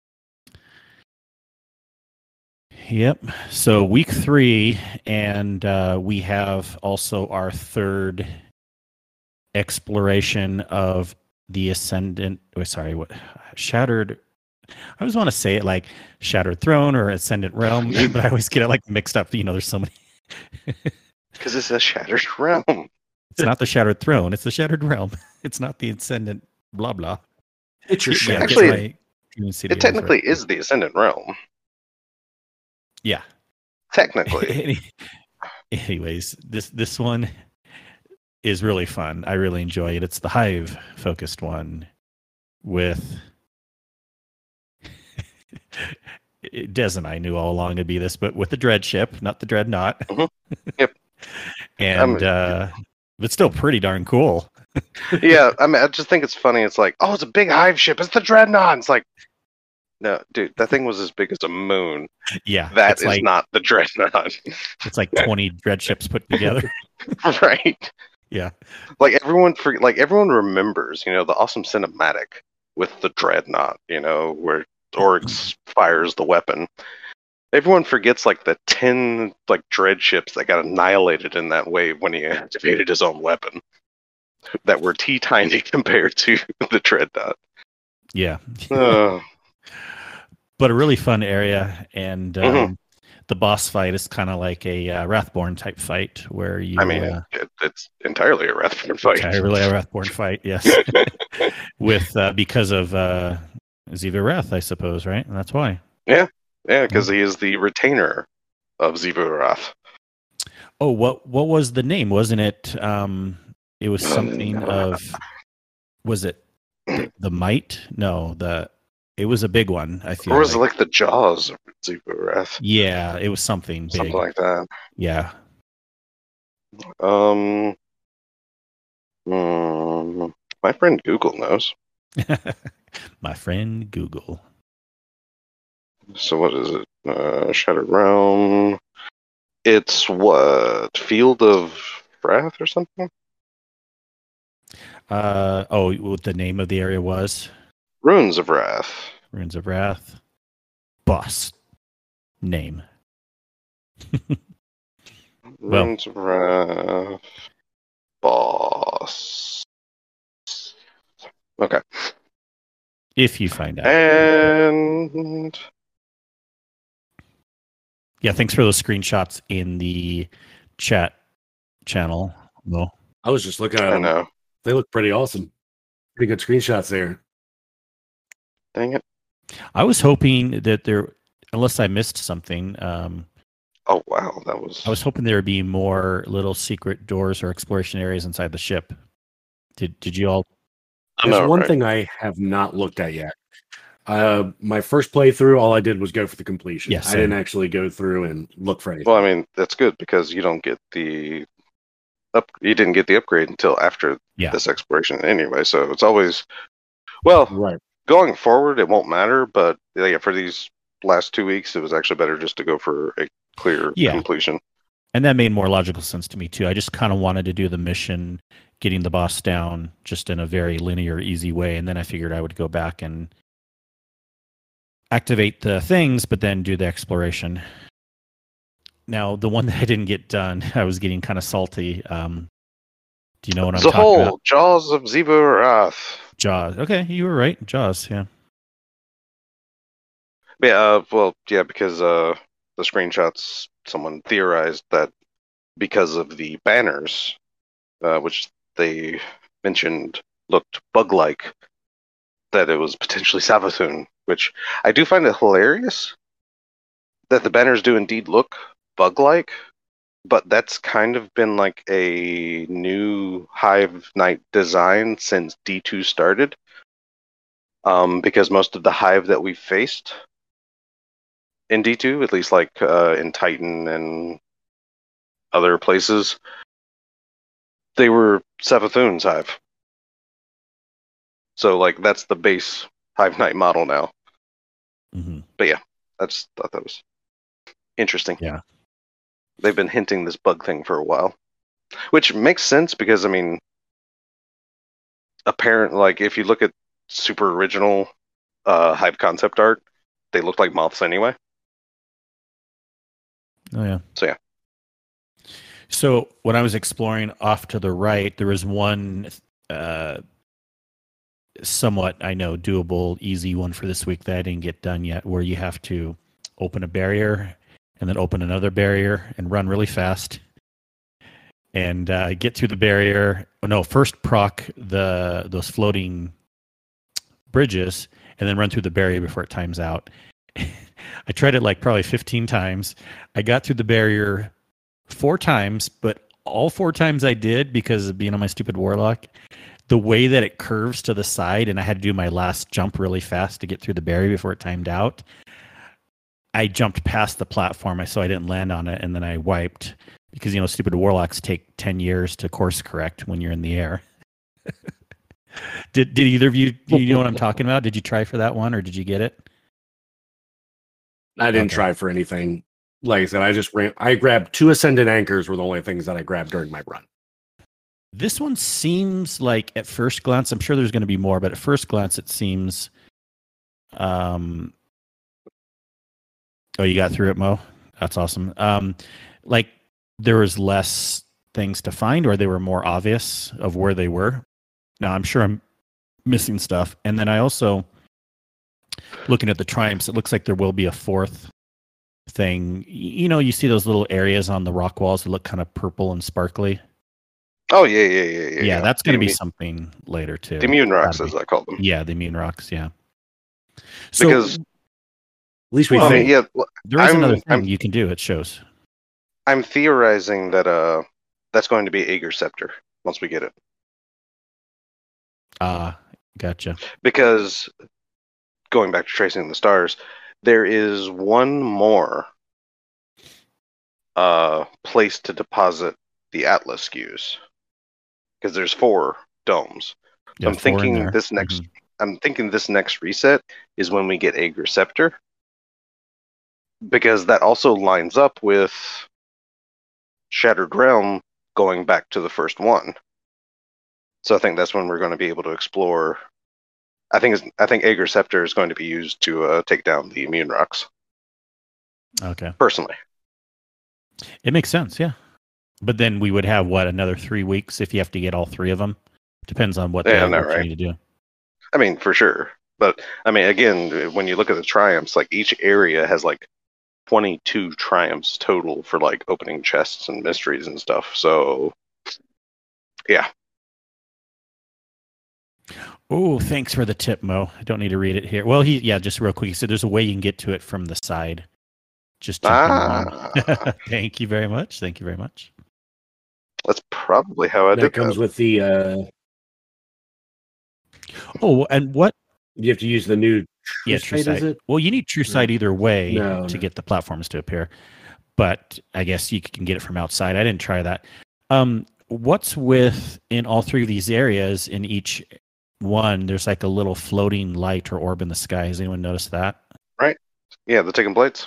Yep. So week three, and uh, we have also our third exploration of the Ascendant. Oh, sorry, what? Shattered. I always want to say it like Shattered Throne or Ascendant Realm, but I always get it like mixed up. You know, there's so many. Because it's a Shattered Realm. It's not the Shattered Throne. It's the Shattered Realm. It's not the Ascendant. Blah blah. It's your Yeah, Shattered. actually, City it technically is the Ascendant Realm. Yeah. Technically. Anyways, this this one is really fun. I really enjoy it. It's the Hive focused one with Des and I knew all along it'd be this, but with the Dread ship, not the Dreadnought. Mm-hmm. Yep. and um, uh but still pretty darn cool. Yeah, I mean, I just think it's funny. It's like, oh, it's a big Hive ship. It's the Dreadnought. It's like, no, dude, that thing was as big as a moon. Yeah. That is like, not the Dreadnought. It's like twenty Dread ships put together. Right. Yeah. Like everyone for like everyone remembers, you know, the awesome cinematic with the Dreadnought, you know, where Oryx fires the weapon. Everyone forgets like the ten like dread ships that got annihilated in that wave when he activated his own weapon. That were tea tiny compared to the Dreadnought. Yeah. Uh, but a really fun area, and um, mm-hmm. the boss fight is kind of like a uh, Wrathborn type fight where you. I mean, uh, it, it's entirely a Wrathborn fight. Entirely a Wrathborn fight, yes. With uh, because of uh, Xivu Arath, I suppose, right? And that's why. Yeah, yeah, because he is the retainer of Xivu Arath. Oh, what what was the name? Wasn't it? Um, it was something of. Was it the, the Might? No, the. It was a big one, I feel. Or was like. it like the Jaws of Xivu Arath? Yeah, it was something big. Something like that. Yeah. Um, mm, my friend Google knows. My friend Google. So what is it? Uh, Shattered Realm. It's what? Field of Wrath or something? Uh oh, what the name of the area was? Ruins of Wrath. Ruins of Wrath. Boss. Name. Well, Ruins of Wrath. Boss. Okay. if you find out. And yeah, thanks for those screenshots in the chat channel. Well, I was just looking at I them. know. They look pretty awesome. Pretty good screenshots there. Dang it. I was hoping that there, unless I missed something, um, Oh wow, that was. I was hoping there would be more little secret doors or exploration areas inside the ship. Did Did you all? I There's know, one right? thing I have not looked at yet. Uh, my first playthrough, all I did was go for the completion. Yeah, I same. didn't actually go through and look for anything. Well, I mean, that's good because you don't get the up. You didn't get the upgrade until after Yeah. this exploration anyway. So it's always well Right. going forward. It won't matter, but yeah, for these last two weeks, it was actually better just to go for a clear Yeah. completion. And that made more logical sense to me too. I just kind of wanted to do the mission, getting the boss down, just in a very linear, easy way, and then I figured I would go back and activate the things, but then do the exploration. Now, the one that I didn't get done, I was getting kind of salty. Um, do you know what I'm talking Zahol, about? Jaws of Xivu Arath. Jaws. Okay, you were right. Jaws. Yeah. Yeah, uh, well, yeah, because uh, the screenshots, someone theorized that because of the banners, uh, which they mentioned looked bug-like, that it was potentially Savathun, which I do find it hilarious that the banners do indeed look bug-like, but that's kind of been like a new Hive Knight design since D two started, um, because most of the Hive that we've faced in D two, at least like uh, in Titan and other places, they were Savathun's Hive. So, like, that's the base Hive Knight model now. Mm-hmm. But yeah, I just thought that was interesting. Yeah. They've been hinting this bug thing for a while. Which makes sense because, I mean, apparent, like, if you look at super original uh, Hive concept art, they look like moths anyway. Oh, yeah. So, yeah. So, when I was exploring off to the right, there was one uh, somewhat, I know, doable, easy one for this week that I didn't get done yet, where you have to open a barrier and then open another barrier and run really fast and uh, get through the barrier. Oh, no, first proc the those floating bridges and then run through the barrier before it times out. I tried it like probably fifteen times. I got through the barrier four times, but all four times I did, because of being on my stupid warlock, the way that it curves to the side, and I had to do my last jump really fast to get through the barrier before it timed out. I jumped past the platform, so I didn't land on it, and then I wiped, because, you know, stupid warlocks take ten years to course correct when you're in the air. did did either of you, do you know what I'm talking about? Did you try for that one, or did you get it? I didn't Okay. try for anything. Like I said, I just ran. I grabbed two Ascendant Anchors were the only things that I grabbed during my run. This one seems like, at first glance, I'm sure there's going to be more, but at first glance, it seems. Um. Oh, you got through it, Mo? That's awesome. Um, like there was less things to find, or they were more obvious of where they were. Now, I'm sure I'm missing stuff, and then I also, looking at the triumphs, it looks like there will be a fourth thing. You know, you see those little areas on the rock walls that look kind of purple and sparkly. Oh, yeah, yeah, yeah, yeah. Yeah, that's going to The be immu- something later too. The immune rocks, That'd as be- I call them. Yeah, the immune rocks. Yeah. So Because, At least we Well, I think. mean, yeah, well, there is I'm- another thing I'm- you can do. It shows. I'm theorizing that uh, that's going to be Aegir Scepter once we get it. Ah, gotcha. Because, going back to Tracing the Stars, there is one more uh, place to deposit the Atlas S K Us. Because there's four domes. Yeah, I'm four in thinking there. this next Mhm. I'm thinking this next reset is when we get Aegir Scepter. Because that also lines up with Shattered Realm going back to the first one. So I think that's when we're going to be able to explore. I think it's, I think Aegir Scepter is going to be used to uh, take down the immune rocks. Okay. Personally, It makes sense, yeah. But then we would have, what, another three weeks if you have to get all three of them? Depends on what, Yeah, they, no, what you right. need to do. I mean for sure. But I mean, again, when you look at the triumphs, like each area has like twenty-two triumphs total for like opening chests and mysteries and stuff. So yeah. Oh, thanks for the tip, Mo. I don't need to read it here. Well, he, yeah, just real quick. He said there's a way you can get to it from the side. Just jumping Ah. along. Thank you very much. Thank you very much. That's probably how I That did comes that. with the. Uh, Oh, and what? you have to use the new. Yeah, True true Sight, is sight. it? Well, you need true sight either way No, to no. get the platforms to appear. But I guess you can get it from outside. I didn't try that. Um, what's with, in all three of these areas, in each one, there's like a little floating light or orb in the sky. Has anyone noticed that? Yeah, the taking plates.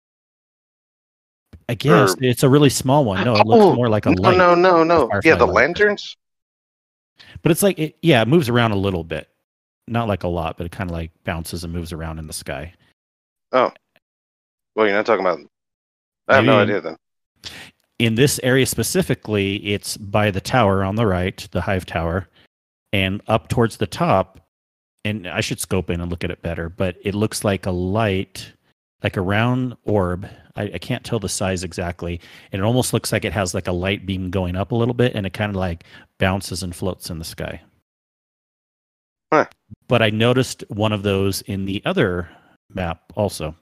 I guess Or- it's a really small one. No, it looks Oh, more like a no, light. no, no, no. Firefly Yeah, the light. lanterns. But it's like, it, yeah, it moves around a little bit. Not like a lot, but it kind of like bounces and moves around in the sky. Oh, well, you're not talking about. I have no Maybe- idea then. In this area specifically, it's by the tower on the right, the hive tower, and up towards the top. And I should scope in and look at it better, but it looks like a light, like a round orb. I, I can't tell the size exactly. And it almost looks like it has like a light beam going up a little bit, and it kind of like bounces and floats in the sky. Huh. But I noticed one of those in the other map also.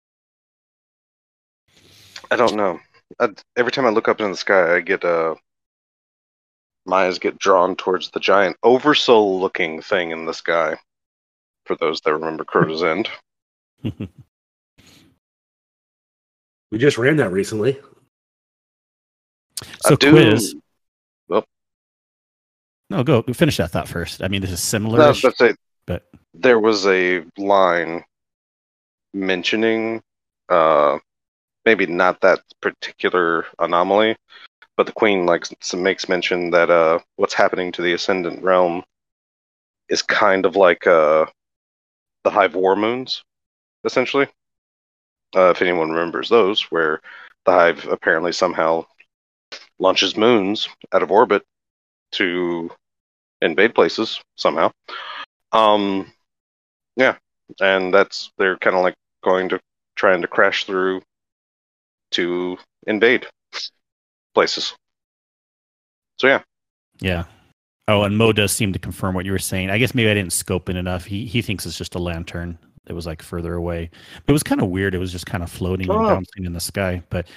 I don't know. I, every time I look up in the sky, I get uh, my eyes get drawn towards the giant oversoul-looking thing in the sky. For those that remember Crota's End. We just ran that recently. So I do- quiz. Well, No, go finish that thought first. I mean, this is similar. no, but say, but- there was a line mentioning, uh, maybe not that particular anomaly, but the Queen like makes mention that uh, what's happening to the Ascendant Realm is kind of like uh, the Hive War Moons, essentially. Uh, if anyone remembers those, where the Hive apparently somehow launches moons out of orbit to invade places somehow. Um, yeah, and that's they're kind of like going to trying to crash through to invade places. So yeah, Yeah. Oh, and Mo does seem to confirm what you were saying. I guess maybe I didn't scope it enough. He he thinks it's just a lantern that was like further away. But it was kind of weird. It was just kind of floating and Oh. bouncing in the sky. But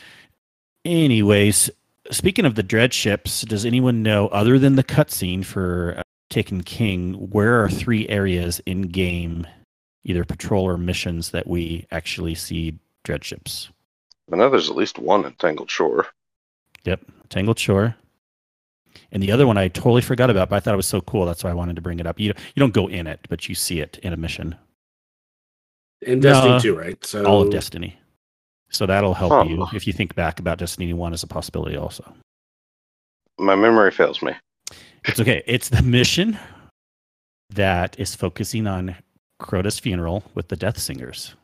anyways, speaking of the dread ships, does anyone know, other than the cutscene for uh, Taken King, where are three areas in game, either patrol or missions, that we actually see dread ships? I know there's at least one in Tangled Shore. Yep, Tangled Shore. And the other one I totally forgot about, but I thought it was so cool. That's why I wanted to bring it up. You you don't go in it, but you see it in a mission. In Destiny No, two, right? So All of Destiny. So that'll help Huh. you if you think back about Destiny one as a possibility also. My memory fails me. It's okay. It's the mission that is focusing on Crota's funeral with the Death Singers.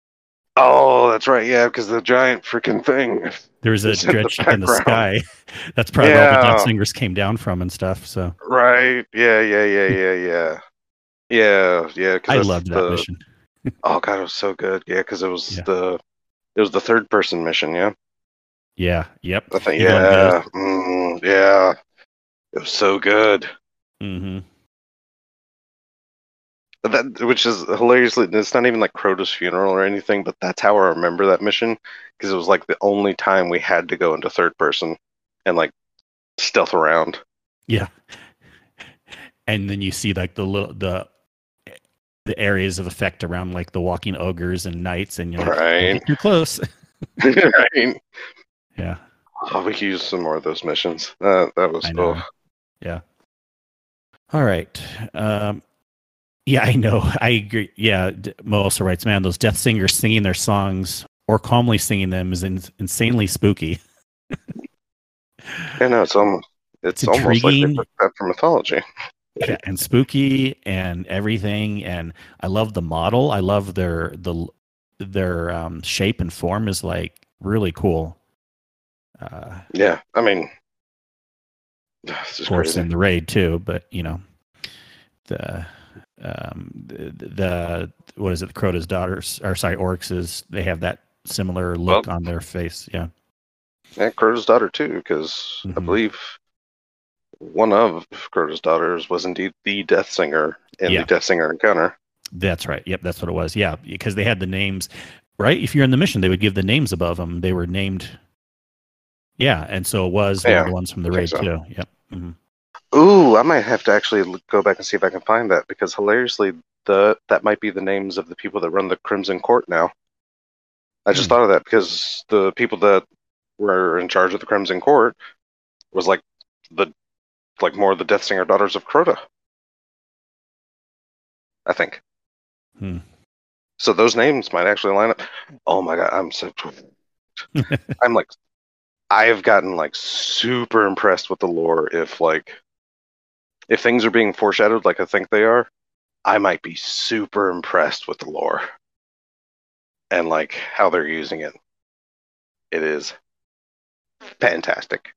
Oh, that's right. Yeah, because the giant freaking thing. There's a It's in the dread ship in the background. sky. That's probably where all the Yeah. Death Singers came down from and stuff. So Right. Yeah. Yeah. Yeah. Yeah. Yeah. Yeah. Yeah. 'cause I that's loved that the- mission. Oh god, it was so good. Yeah, because it was Yeah. the it was the third person mission. Yeah. Yeah. Yep. I think. Even on Yeah. Mm, yeah. It was so good. Mm-hmm. That which is hilariously, it's not even like Crota's funeral or anything, but that's how I remember that mission because it was like the only time we had to go into third person and like stealth around. Yeah. And then you see like the little the the areas of effect around like the walking ogres and knights, and you're like, "Don't Right. get too close." Right. Yeah. Oh, we could use some more of those missions. Uh, that was I know. oh. Yeah. All right. Um, yeah, I know. I agree. Yeah, D- Mo also writes, man, those Death Singers singing their songs or calmly singing them is in- insanely spooky. Yeah, no, it's almost it's, It's almost like they intriguing. took that from mythology. Yeah, and spooky and everything. And I love the model. I love their the their um, shape and form is like really cool. Uh, Yeah, I mean, this of is course, crazy. in the raid too. But you know, the um, the, the what is it? The Crota's daughters, or sorry, Oryx is. They have that similar look Well- on their face. Yeah. And Crota's daughter too, because I Mhm. believe one of Crota's daughters was indeed the Death Singer in Yeah. the Death Singer encounter. That's right. Yep, that's what it was. Yeah, because they had the names, right? If you're in the mission, they would give the names above them. They were named. Yeah, and so it was one Yeah, of the ones from the I think raid so. too. Yep. hmm Ooh, I might have to actually l- go back and see if I can find that because hilariously, the that might be the names of the people that run the Crimson Court now. I just Hmm. thought of that because the people that were in charge of the Crimson Court was like the like more of the Death Singer daughters of Crota. I think. Hmm. So those names might actually line up. Oh my god, I'm so I'm like I have gotten like super impressed with the lore if like if things are being foreshadowed like I think they are, I might be super impressed with the lore and like how they're using it. It is fantastic.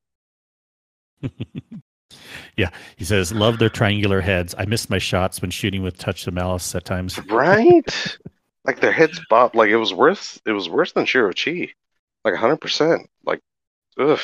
Yeah, he says, "Love their triangular heads. I missed my shots when shooting with Touch the Malice at times." Right? Like their heads bob like it was worth it was worse than Shiro-Chi. Like one hundred percent. Like, ugh.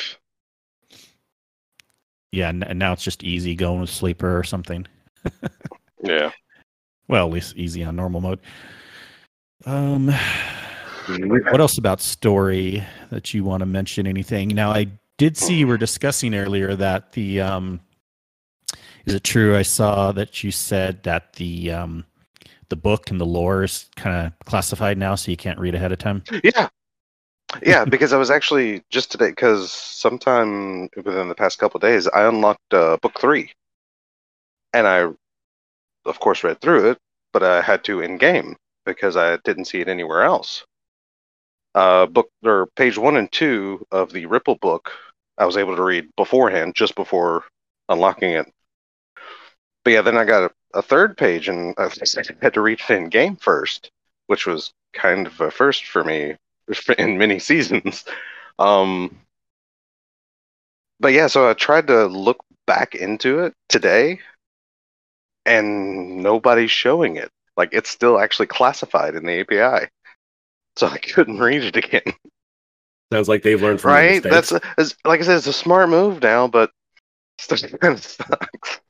Yeah, and now it's just easy going with sleeper or something. Yeah. Well, at least easy on normal mode. Um, what else about story that you want to mention? Anything? Now, I did see you were discussing earlier that the um, is it true? I saw that you said that the um, the book and the lore is kind of classified now, so you can't read ahead of time. Yeah. Yeah, because I was actually just today, because sometime within the past couple of days, I unlocked uh, book three, and I, of course, read through it, but I had to in game because I didn't see it anywhere else. Uh, book or page one and two of the Ripple book, I was able to read beforehand, just before unlocking it. But yeah, then I got a, a third page, and I had to read it in game first, which was kind of a first for me in many seasons. Um, but yeah, so I tried to look back into it today, and nobody's showing it. Like, it's still actually classified in the A P I, so I couldn't read it again. Sounds like they've learned from Right? their mistakes. That's a, like I said, it's a smart move now, but still kind of sucks.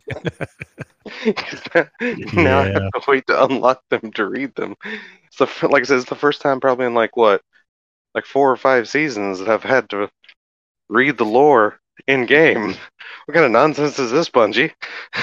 Now I Yeah. have to wait to unlock them to read them. So, like I said, it's the first time probably in like what, like four or five seasons that I've had to read the lore in game. What kind of nonsense is this, Bungie?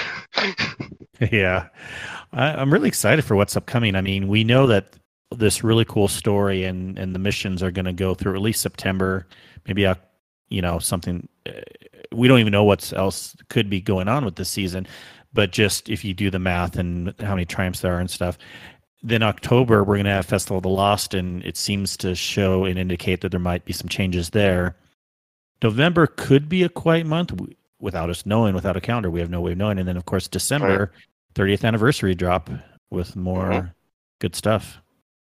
Yeah, I, I'm really excited for what's upcoming. I mean, we know that this really cool story and and the missions are going to go through at least September, maybe a, you know, something. Uh, we don't even know what else could be going on with this season, but just if you do the math and how many triumphs there are and stuff, then October we're going to have Festival of the Lost, and it seems to show and indicate that there might be some changes there. November could be a quiet month without us knowing, without a calendar. We have no way of knowing. And then, of course, December, right. thirtieth anniversary drop with more mm-hmm. good stuff.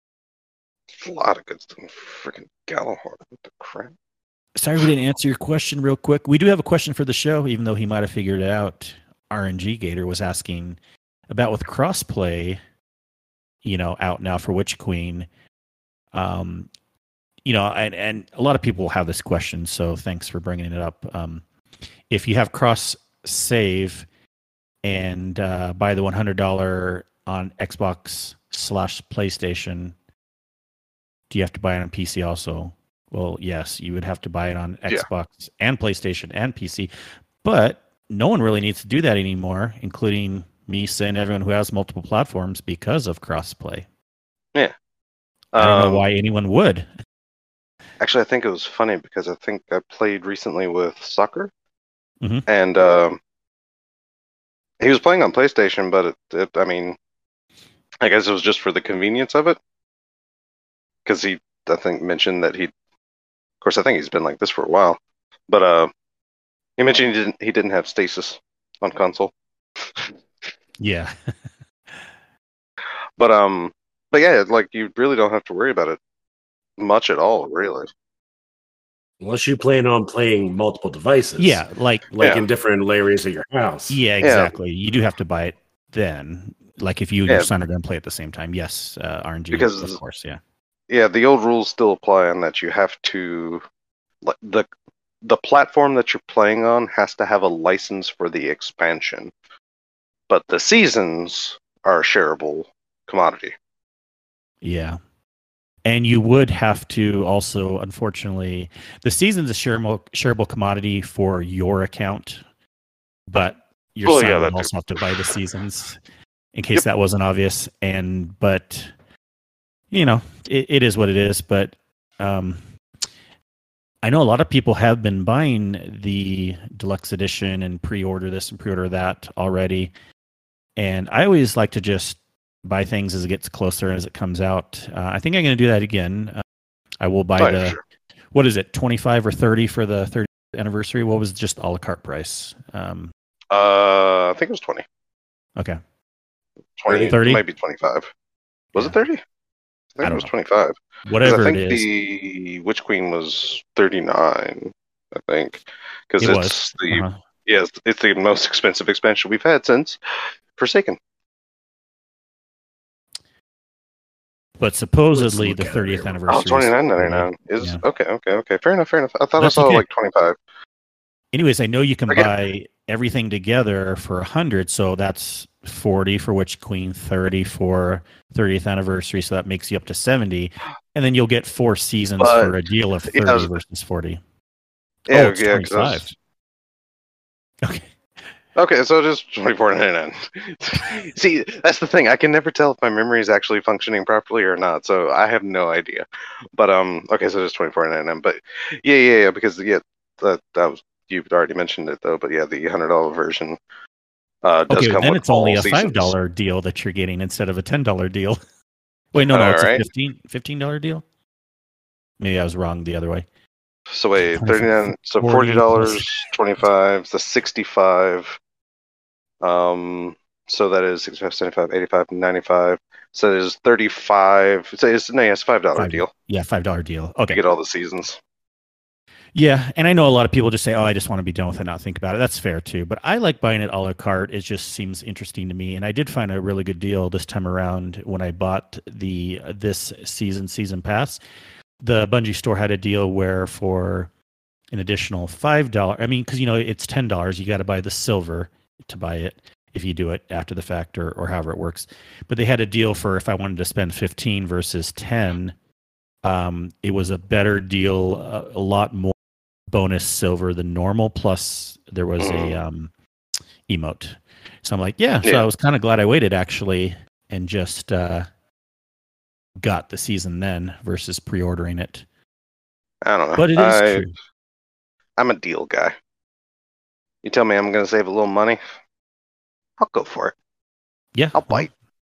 A lot of good stuff. Freaking Galahorn. What the crap? Sorry we didn't answer your question real quick. We do have a question for the show, even though he might have figured it out. R N G Gator was asking about with crossplay, you know, out now for Witch Queen. Um, you know, and, and a lot of people have this question, so thanks for bringing it up. Um, if you have cross save and uh, buy the one hundred dollars on Xbox slash PlayStation, do you have to buy it on P C also? Well, yes, you would have to buy it on Xbox yeah. and PlayStation and P C, but no one really needs to do that anymore, including me saying everyone who has multiple platforms because of crossplay. Yeah. I don't um, know why anyone would. Actually, I think it was funny because I think I played recently with Sucker, mm-hmm. and um, he was playing on PlayStation, but it, it, I mean, I guess it was just for the convenience of it, because he, I think, mentioned that he, of course, I think he's been like this for a while, but uh, he mentioned he didn't, he didn't have stasis on console. Yeah. but um, but yeah, like you really don't have to worry about it much at all, really. Unless you plan on playing multiple devices. Yeah, like like yeah. in different areas of your house. Yeah, exactly. Yeah. You do have to buy it then. Like if you and yeah. your son are going to play at the same time. Yes, uh, R N G, because, of course, yeah. Yeah, the old rules still apply in that you have to, like the the platform that you're playing on has to have a license for the expansion, but the seasons are a shareable commodity. Yeah. And you would have to also, unfortunately, the season's a shareable, shareable commodity for your account, but your well, son yeah, would also too. have to buy the seasons in case yep. that wasn't obvious. And, but, you know, it, it is what it is. But um, I know a lot of people have been buying the deluxe edition and pre-order this and pre-order that already. And I always like to just buy things as it gets closer, as it comes out. Uh, I think I'm going to do that again. Uh, I will buy oh, the, sure. what is it, twenty-five or thirty for the thirtieth anniversary? What was just a la carte price? Um, uh, I think it was twenty. Okay. twenty, thirty? Maybe twenty-five. Was yeah. it thirty? I think I it was know. twenty-five. Whatever I think it is. The Witch Queen was thirty-nine, I think. Because it it's was. the uh-huh. yeah, it's the most expensive expansion we've had since Forsaken. But supposedly look the at it thirtieth here. anniversary. Oh, twenty-nine ninety-nine is Yeah. okay. Okay. Okay. Fair enough. Fair enough. I thought That's I saw okay. like twenty-five. Anyways, I know you can Forget it. buy everything together for a hundred, so that's forty for Witch Queen, thirty for thirtieth anniversary, so that makes you up to seventy, and then you'll get four seasons But- for a deal of yeah, I thirty was- versus forty. Yeah. Oh, it's yeah. 'cause I was- twenty-five. Okay. Okay, so just twenty-four ninety-nine. See, that's the thing. I can never tell if my memory is actually functioning properly or not, so I have no idea. But um, okay, so just twenty-four ninety-nine. But yeah, yeah, yeah. Because yeah, that that was you've already mentioned it though. But yeah, the hundred dollar version uh, does Okay, come then with it's only all a seasons. five dollar deal that you're getting instead of a ten dollar deal. Wait, no, no, it's Alright. a fifteen fifteen dollar deal. Maybe I was wrong the other way. So wait, twenty-five, thirty-nine. So forty forty dollars, plus- twenty-five. The sixty-five. Um, so that is sixty-five, seventy-five, eighty-five, ninety-five. So that is thirty-five. So it's no, yeah, it's a five dollar Five- deal. Yeah, five dollar deal. You Okay. get all the seasons. Yeah, and I know a lot of people just say, "Oh, I just want to be done with it, not think about it." That's fair too. But I like buying it a la carte. It just seems interesting to me, and I did find a really good deal this time around when I bought the this season season pass. The Bungie store had a deal where for an additional five dollars, I mean, because you know it's ten dollars, you got to buy the silver to buy it if you do it after the fact or, or however it works. But they had a deal for if I wanted to spend fifteen versus ten, um, it was a better deal, a, a lot more bonus silver than normal. Plus there was a um, emote. So I'm like, yeah. So Yeah. I was kind of glad I waited actually and just uh, got the season then versus pre-ordering it. I don't know. But it is I, true. I'm a deal guy. You tell me I'm going to save a little money, I'll go for it. Yeah. I'll bite.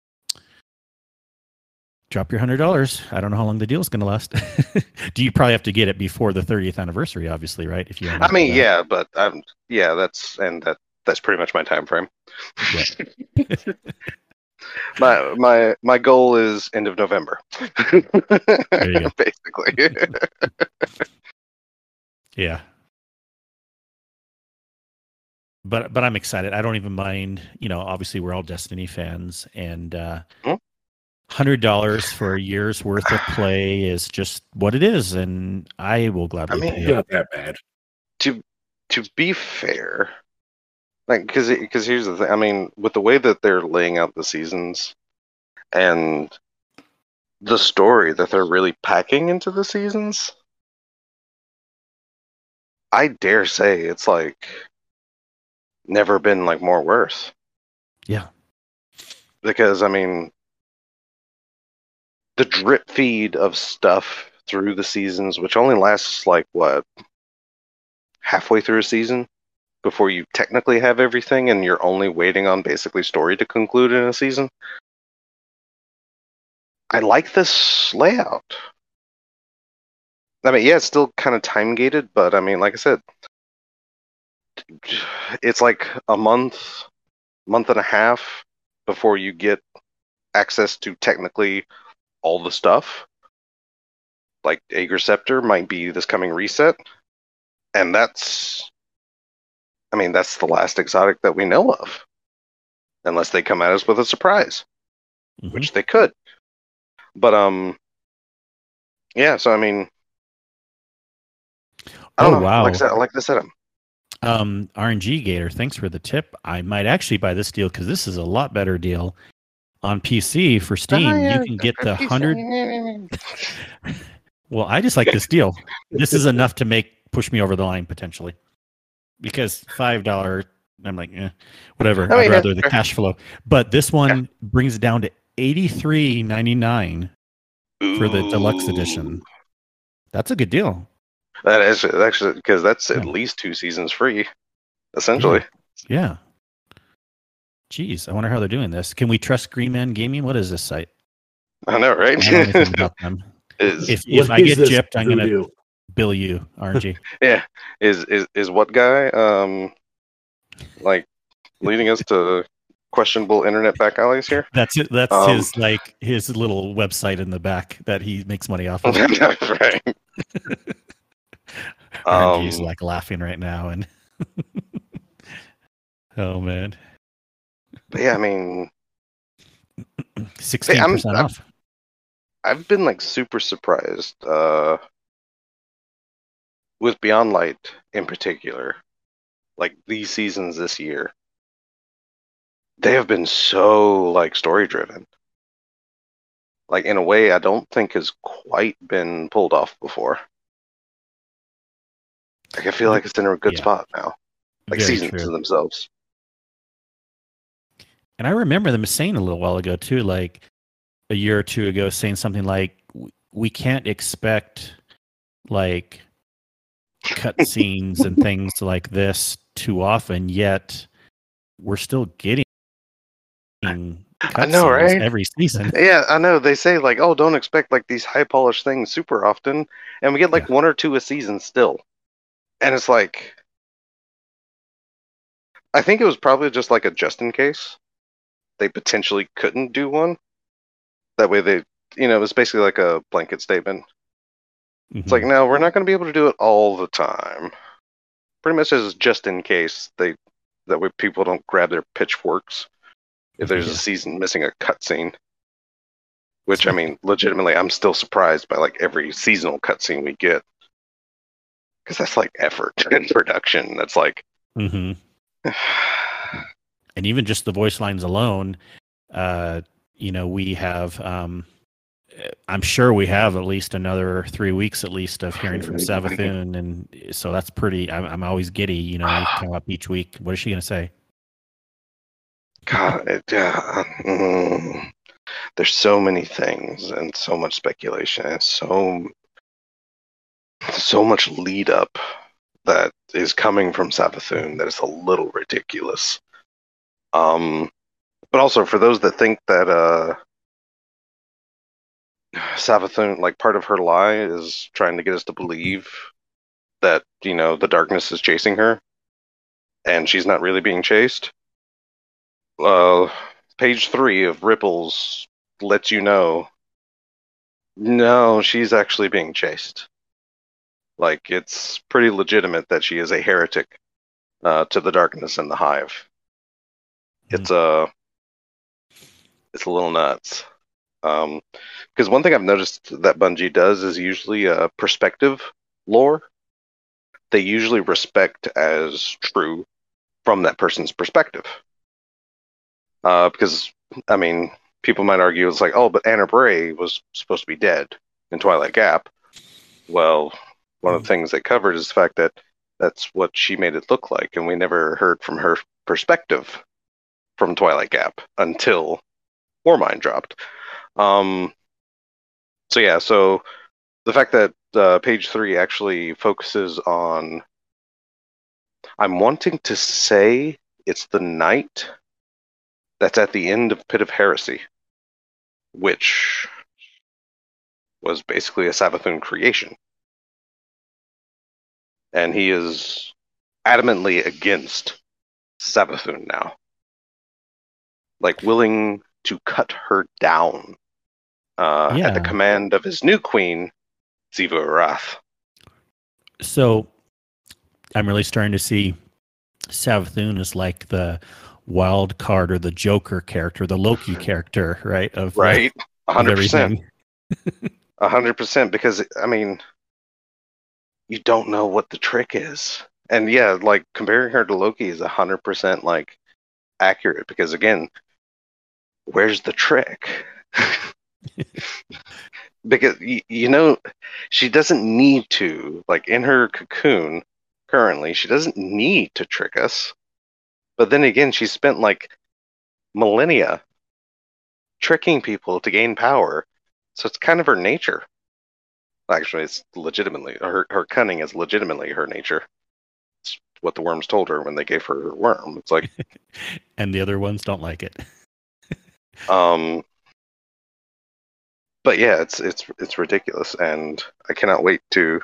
Drop your hundred dollars. I don't know how long the deal's going to last. Do you probably have to get it before the thirtieth anniversary? Obviously, right? If you, I mean, yeah, but I'm yeah, that's and that that's pretty much my time frame. Yeah. my my my goal is end of November. There you go. Basically. Yeah. But but I'm excited. I don't even mind. You know, obviously we're all Destiny fans, and uh, Hmm? hundred dollars for a year's worth of play is just what it is, and I will gladly I mean, pay it. Not that bad. to to be fair, like because because here's the thing. I mean, with the way that they're laying out the seasons and the story that they're really packing into the seasons, I dare say it's like never been like more worth. Yeah. Because I mean, the drip feed of stuff through the seasons, which only lasts like what, halfway through a season before you technically have everything, and you're only waiting on basically story to conclude in a season. I like this layout. I mean, yeah, it's still kind of time gated, but I mean, like I said, it's like a month, month and a half before you get access to technically all the stuff. Like Aegir Scepter might be this coming reset, and that's, I mean, that's the last exotic that we know of, unless they come at us with a surprise, Mhm. which they could. But um, yeah. So I mean, I don't Oh, know. wow. Like I said, I like the setup. Um, R N G Gator, thanks for the tip. I might actually buy this deal because this is a lot better deal on P C for Steam. Oh, yeah, You can get the piece of- hundred. Well, I just like this deal. This is enough to make push me over the line potentially, because five dollar. I'm like, eh, whatever. I mean, I'd rather that's the fair. cash flow. But this one brings it down to eighty three ninety nine for the deluxe Ooh. edition. That's a good deal. That is actually because that's at Yeah. least two seasons free, essentially. Yeah. Jeez, I wonder how they're doing this. Can we trust Green Man Gaming? What is this site? I know, right? I don't know anything about them. is If if What I is get this gypped, I'm gonna voodoo? bill you, R N G. yeah is is is what guy um like leading us to questionable internet back alleys here? That's it. That's Um, his like his little website in the back that he makes money off of. Right. R N G's Um, like laughing right now, and oh man, But yeah, I mean, sixteen percent I'm- off. I've been like super surprised uh, with Beyond Light in particular. Like these seasons this year, they have been so like story driven. Like in a way I don't think has quite been pulled off before. Like I feel like it's in a good Yeah. spot now. Like Very seasons true. themselves. And I remember them saying a little while ago too, like a year or two ago, saying something like, "W- "We can't expect like cutscenes and things like this too often, yet we're still getting I know, cutscenes right? every season." Yeah, I know. They say like, oh, don't expect like these high polished things super often, and we get like Yeah. one or two a season still. And it's like, I think it was probably just like a just in case they potentially couldn't do one. That way they, you know, it was basically like a blanket statement. It's like, Mhm. no, we're not going to be able to do it all the time. Pretty much as just in case they, that way people don't grab their pitchforks if there's Yeah. a season missing a cutscene. Which I mean, legitimately, I'm still surprised by like every seasonal cutscene we get, because that's like effort in production. That's like, hmm And even just the voice lines alone, uh, you know, we have. Um, I'm sure we have at least another three weeks at least of hearing from Savathun, and so that's pretty. I'm, I'm always giddy. You know, we come up each week. What is she going to say? God, it, uh, mm, there's so many things and so much speculation and so so much lead up that is coming from Savathun that is a little ridiculous. Um, but also for those that think that uh, Savathun, like part of her lie, is trying to get us to believe that you know the darkness is chasing her, and she's not really being chased. Uh, page three of Ripples lets you know. No, she's actually being chased. Like it's pretty legitimate that she is a heretic uh, to the darkness and the hive. It's a, uh, it's a little nuts. Um, because one thing I've noticed that Bungie does is usually uh, perspective lore. They usually respect as true from that person's perspective. Uh, because I mean, people might argue it's like, oh, but Anna Bray was supposed to be dead in Twilight Gap. Well, one of the things they covered is the fact that that's what she made it look like, and we never heard from her perspective from Twilight Gap until Warmind dropped. Um, so yeah, so the fact that uh, page three actually focuses on, I'm wanting to say it's the night that's at the end of Pit of Heresy, which was basically a Savathun creation. And he is adamantly against Savathun now. Like, willing to cut her down uh, Yeah. at the command of his new queen, Xivu Arath. So I'm really starting to see Savathun as like the wild card or the Joker character, the Loki character, right? Of Right? Uh, one hundred percent. one hundred percent, because, I mean, you don't know what the trick is. And yeah, like, comparing her to Loki is one hundred percent, like, accurate, because, again, where's the trick? Because, you, you know, she doesn't need to, like, in her cocoon, currently, she doesn't need to trick us. But then again, she spent, like, millennia tricking people to gain power. So it's kind of her nature. Actually, it's legitimately, her, her cunning is legitimately her nature. It's what the worms told her when they gave her her worm. It's like, and the other ones don't like it. um, but yeah, it's it's it's ridiculous, and I cannot wait to,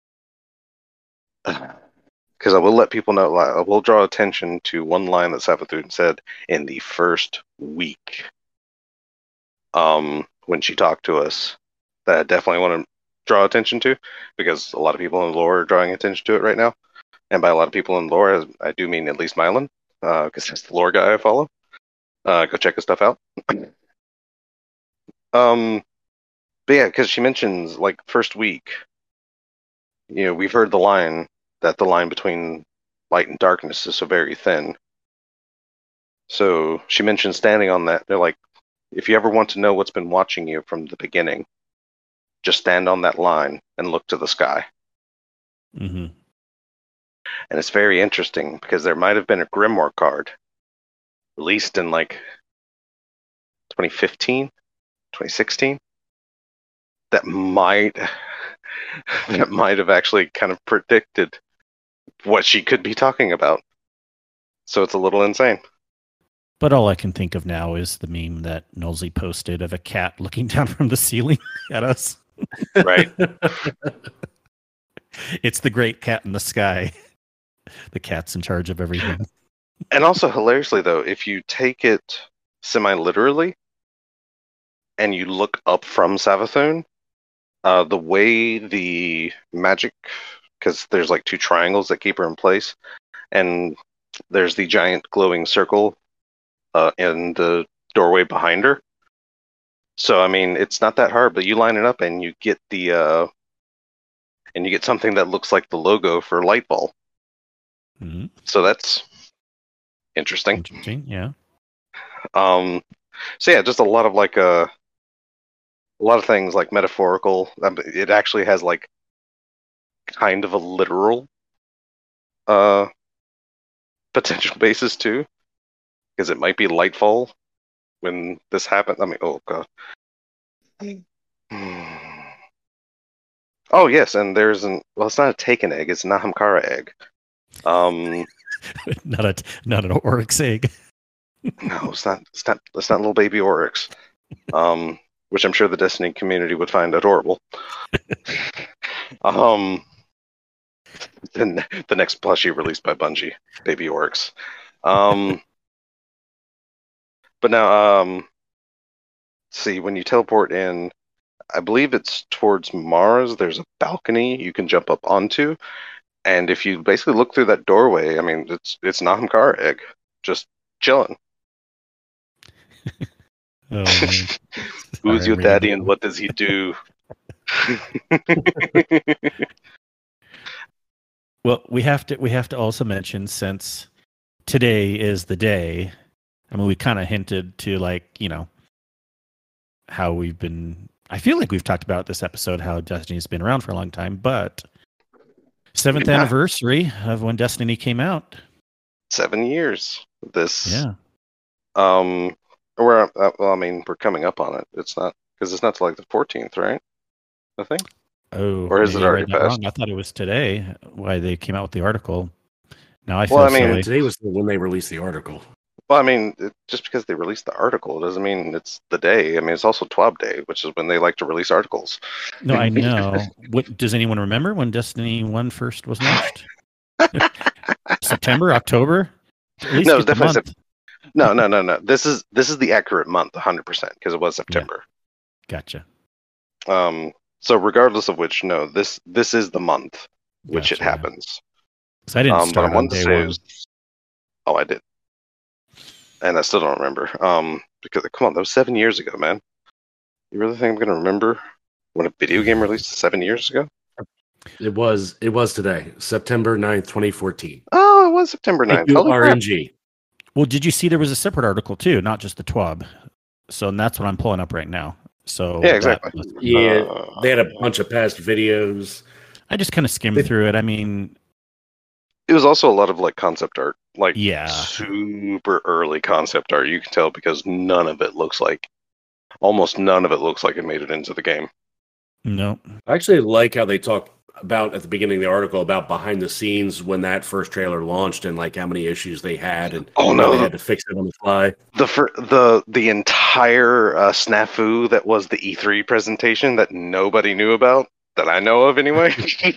because I will let people know. I will draw attention to one line that Savathun said in the first week, um, when she talked to us, that I definitely want to draw attention to, because a lot of people in lore are drawing attention to it right now. And by a lot of people in lore, I do mean at least Mylan, because uh, that's the lore guy I follow. Uh, go check his stuff out. um, But yeah, because she mentions like first week, you know, we've heard the line that the line between light and darkness is so very thin. So she mentioned standing on that. They're like, if you ever want to know what's been watching you from the beginning, just stand on that line and look to the sky. Mm-hmm. And it's very interesting because there might have been a Grimoire card released in like twenty fifteen, twenty sixteen that might that might have actually kind of predicted what she could be talking about. So it's a little insane. But all I can think of now is the meme that Nolsey posted of a cat looking down from the ceiling at us. Right. It's the great cat in the sky. The cat's in charge of everything. And also, hilariously, though, if you take it semi-literally and you look up from Savathûn, uh, the way the magic, because there's like two triangles that keep her in place, and there's the giant glowing circle uh, in the doorway behind her. So, I mean, it's not that hard, but you line it up and you get the, uh, and you get something that looks like the logo for Lightball. Mm-hmm. So that's interesting. Interesting, yeah. Um, so yeah, just a lot of like uh, a lot of things like metaphorical. Um, it actually has like kind of a literal uh potential basis too, because it might be Lightfall when this happened. I mean, oh god. Oh yes, and there's an well, it's not a Taken egg; it's a Nahamkara egg. Um, not a not an oryx egg. no, it's not. It's not. It's not little baby oryx. Um, which I'm sure the Destiny community would find adorable. um, the, the next plushie released by Bungie, baby oryx. Um, but now, um, see, when you teleport in, I believe it's towards Mars. There's a balcony you can jump up onto. And if you basically look through that doorway, I mean, it's it's Nahamkara egg, just chilling. Oh, Who's sorry, your daddy Randy. and what does he do? Well, we have to we have to also mention, since today is the day. I mean, we kind of hinted to, like, you know, how we've been. I feel like we've talked about this episode how Destiny's been around for a long time, but seventh Yeah. anniversary of when Destiny came out. Seven years. This. Yeah. Um. We're uh, well. I mean, we're coming up on it. It's not because it's not till like the fourteenth, right? I think. Oh, Or is maybe it I already read that passed? wrong. I thought it was today. Why they came out with the article. Now I feel Well, I mean, silly. Today was when they released the article. Well, I mean, it, just because they released the article doesn't mean it's the day. I mean, it's also Twab Day, which is when they like to release articles. No, I know. What does anyone remember when Destiny one first was launched? September, October? At least No, get it's the definitely month. Sep- No, no, no, no. This is this is the accurate month, one hundred percent, because it was September. Gotcha. Um. So regardless of which, no, this this is the month which Gotcha, it yeah. happens. 'Cause I didn't Um, but start I on wanted to day say, it one. was, oh, I did, and I still don't remember. Um, because come on, that was seven years ago, man. You really think I'm gonna remember when a video game released seven years ago? It was it was today, September ninth, twenty fourteen. Oh, it was September Thank ninth. you, Holy crap. R N G. Well, did you see there was a separate article too, not just the TWAB? So and that's what I'm pulling up right now. So Yeah, that exactly. must- Yeah, Uh, they had a bunch of past videos. I just kind of skimmed It- through it. I mean, It was also a lot of like concept art, like Yeah. super early concept art. You can tell because none of it looks like, almost none of it looks like it made it into the game. no. I actually like how they talked about at the beginning of the article about behind the scenes when that first trailer launched and like how many issues they had and Oh, how no. they had to fix it on the fly. The fir- the the entire uh, snafu that was the E three presentation that nobody knew about, that I know of anyway.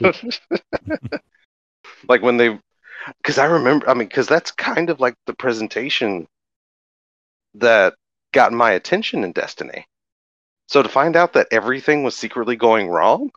Like when they, because I remember, I mean, because that's kind of like the presentation that got my attention in Destiny. So to find out that everything was secretly going wrong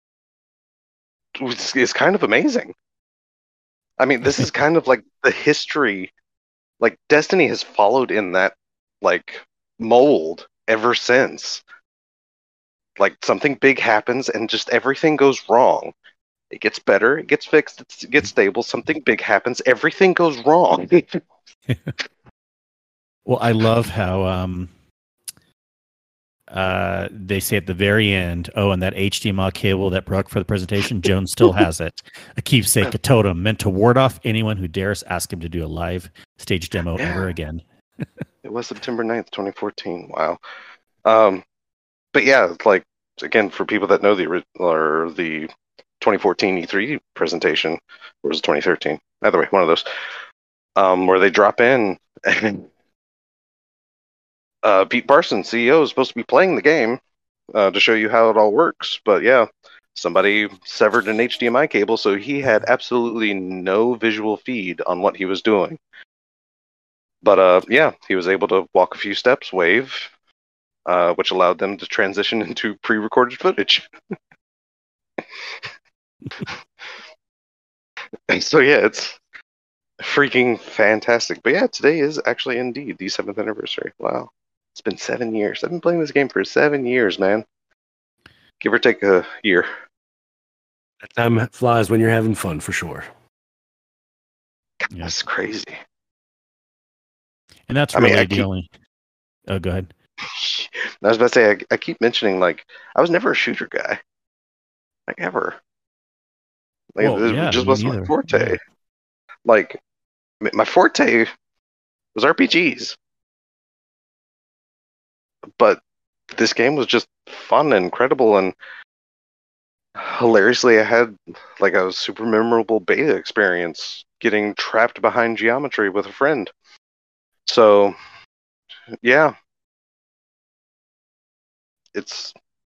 was, is kind of amazing. I mean, this is kind of like the history, like Destiny has followed in that like mold ever since. Like something big happens and just everything goes wrong. It gets better, it gets fixed, it gets stable. Something big happens, everything goes wrong. Well, I love how um, uh, they say at the very end, oh, and that H D M I cable that broke for the presentation, Jones still has it. A keepsake, a totem meant to ward off anyone who dares ask him to do a live stage demo Yeah. ever again. It was September ninth, twenty fourteen. Wow. Um, but yeah, it's like, again, for people that know the ori- or the twenty fourteen E three presentation, or was it twenty thirteen? Either way, one of those, um, where they drop in and uh, Pete Parsons, C E O, is supposed to be playing the game uh, to show you how it all works. But yeah, somebody severed an H D M I cable, so he had absolutely no visual feed on what he was doing. But uh, yeah, he was able to walk a few steps, wave, uh, which allowed them to transition into pre-recorded footage. And so yeah, it's freaking fantastic. But yeah, today is actually indeed the seventh anniversary. Wow. It's been seven years. I've been playing this game for seven years, man. Give or take a year. That time flies when you're having fun, for sure. Yeah. That's crazy. And that's I mean, really I the keep- only. Oh, go ahead. I was about to say, I, I keep mentioning, like, I was never a shooter guy. Like, ever. Like, Well, this yeah, just me wasn't my neither. forte. Yeah. Like, m- my forte was R P Gs. But this game was just fun and incredible, and hilariously, I had, like, a super memorable beta experience getting trapped behind geometry with a friend. So, yeah. It's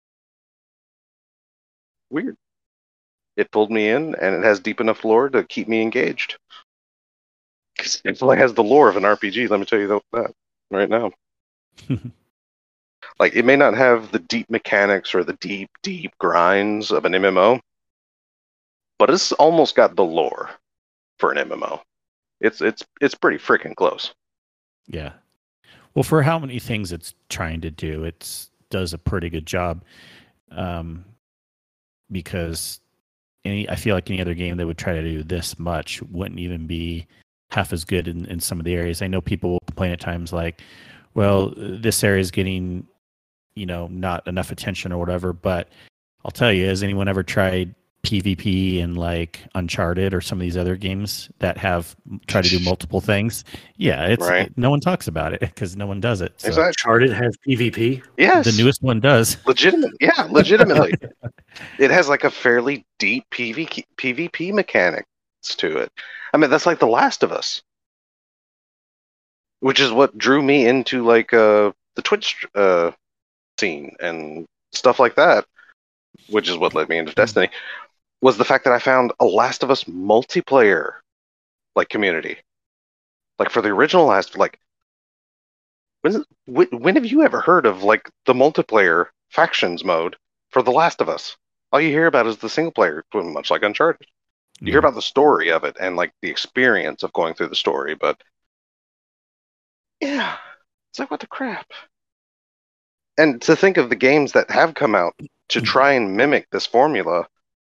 weird. It pulled me in, and it has deep enough lore to keep me engaged. 'Cause it fully has the lore of an R P G, let me tell you that, that right now. Like, it may not have the deep mechanics or the deep, deep grinds of an M M O, but it's almost got the lore for an M M O. It's it's it's pretty freaking close. Yeah. Well, for how many things it's trying to do, it does a pretty good job. Um, because any, I feel like any other game that would try to do this much wouldn't even be half as good in, in some of the areas. I know people will complain at times like, well, this area is getting, you know, not enough attention or whatever. But I'll tell you, has anyone ever tried PvP in like Uncharted or some of these other games that have tried to do multiple things? Yeah, it's Right. no one talks about it because no one does it. So Exactly. Uncharted has PvP. Yes. the newest one does. Legitimate. Yeah, legitimately. It has like a fairly deep PvP, PvP mechanics to it. I mean, that's like The Last of Us, which is what drew me into like uh, the Twitch uh, scene and stuff like that, which is what led me into Destiny, was the fact that I found a Last of Us multiplayer like community. Like for the original Last, like when when, when have you ever heard of like the multiplayer factions mode for The Last of Us? All you hear about is the single player, much like Uncharted. You hear about the story of it and like the experience of going through the story, but yeah, it's like what the crap. And to think of the games that have come out to try and mimic this formula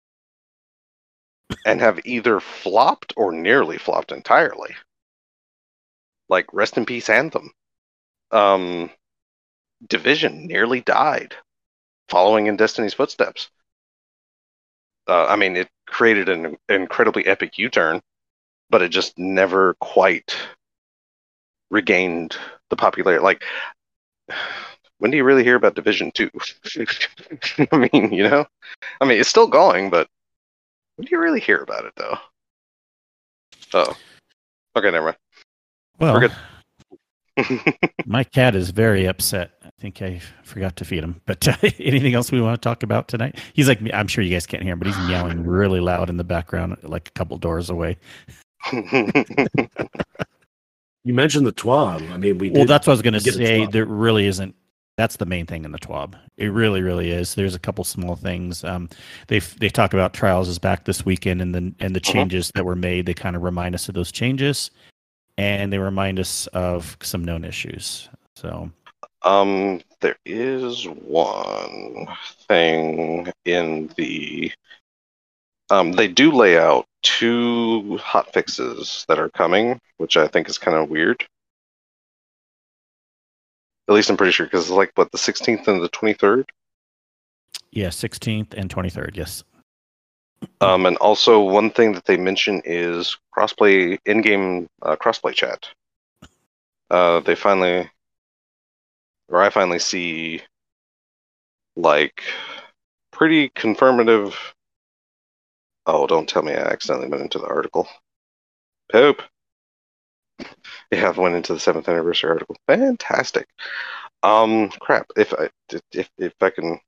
and have either flopped or nearly flopped entirely. Like rest in peace Anthem. Um, Division nearly died following in Destiny's footsteps. Uh, I mean, it created an incredibly epic U-turn, but it just never quite regained the popularity. Like, when do you really hear about Division two? I mean, you know? I mean, it's still going, but when do you really hear about it, though? Oh. Okay, never mind. Well, We're good. my cat is very upset. I think I forgot to feed him. But uh, anything else we want to talk about tonight? He's like, I'm sure you guys can't hear him, but he's meowing really loud in the background, like a couple doors away. You mentioned the TWAB. I mean, we Well, did that's what I was going to get a say. TWAB. There really isn't. That's the main thing in the TWAB. It really, really is. There's a couple small things. Um, they they talk about Trials is back this weekend, and the and the Uh-huh. changes that were made. They kind of remind us of those changes, and they remind us of some known issues. So um, there is one thing in the. Um, they do lay out two hot fixes that are coming, which I think is kind of weird. At least I'm pretty sure, because it's like, what, the sixteenth and the twenty-third? Yeah, sixteenth and twenty-third, yes. Um, and also, one thing that they mention is crossplay, in-game uh, crossplay chat. Uh, they finally, or I finally see, like, pretty confirmative. Oh, don't tell me I accidentally went into the article. Poop. Yeah, I went into the seventh anniversary article. Fantastic. Um, crap. If I if if I can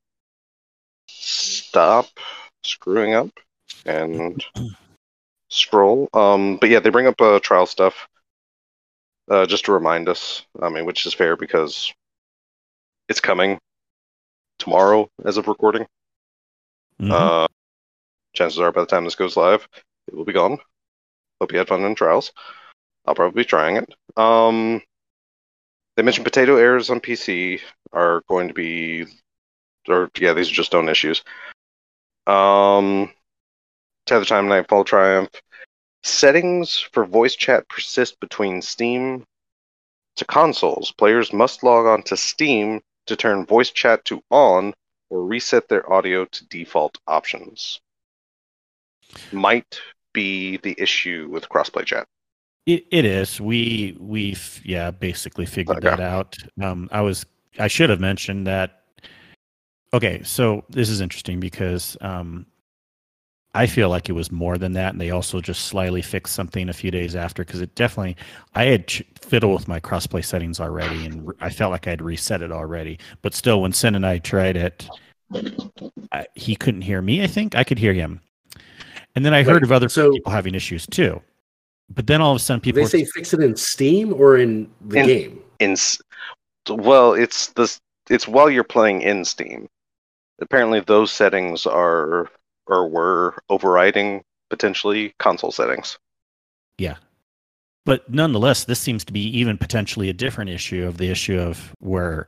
stop screwing up and scroll. Um, but yeah, they bring up uh, trial stuff. Uh, just to remind us. I mean, which is fair because it's coming tomorrow as of recording. Mhm. Uh, chances are by the time this goes live, it will be gone. Hope you had fun in trials. I'll probably be trying it. Um, they mentioned potato errors on P C are going to be, or yeah, these are just known issues. Um, Tether Time Nightfall Triumph. Settings for voice chat persist between Steam to consoles. Players must log on to Steam to turn voice chat to on or reset their audio to default options. Might be the issue with crossplay chat. It it is. We we've yeah basically figured Okay. that out. Um, I was I should have mentioned that. Okay, so this is interesting because um, I feel like it was more than that, and they also just slightly fixed something a few days after because it definitely I had ch- fiddled with my crossplay settings already, and re- I felt like I'd reset it already. But still, when Sin and I tried it, I, he couldn't hear me. I think I could hear him, and then I heard Wait, of other so- people having issues too. But then all of a sudden, Did people they were say fix it in Steam or in the In- game? In s- well, it's this. It's while you're playing in Steam. Apparently, those settings are or were overriding potentially console settings. Yeah. But nonetheless, this seems to be even potentially a different issue of the issue of where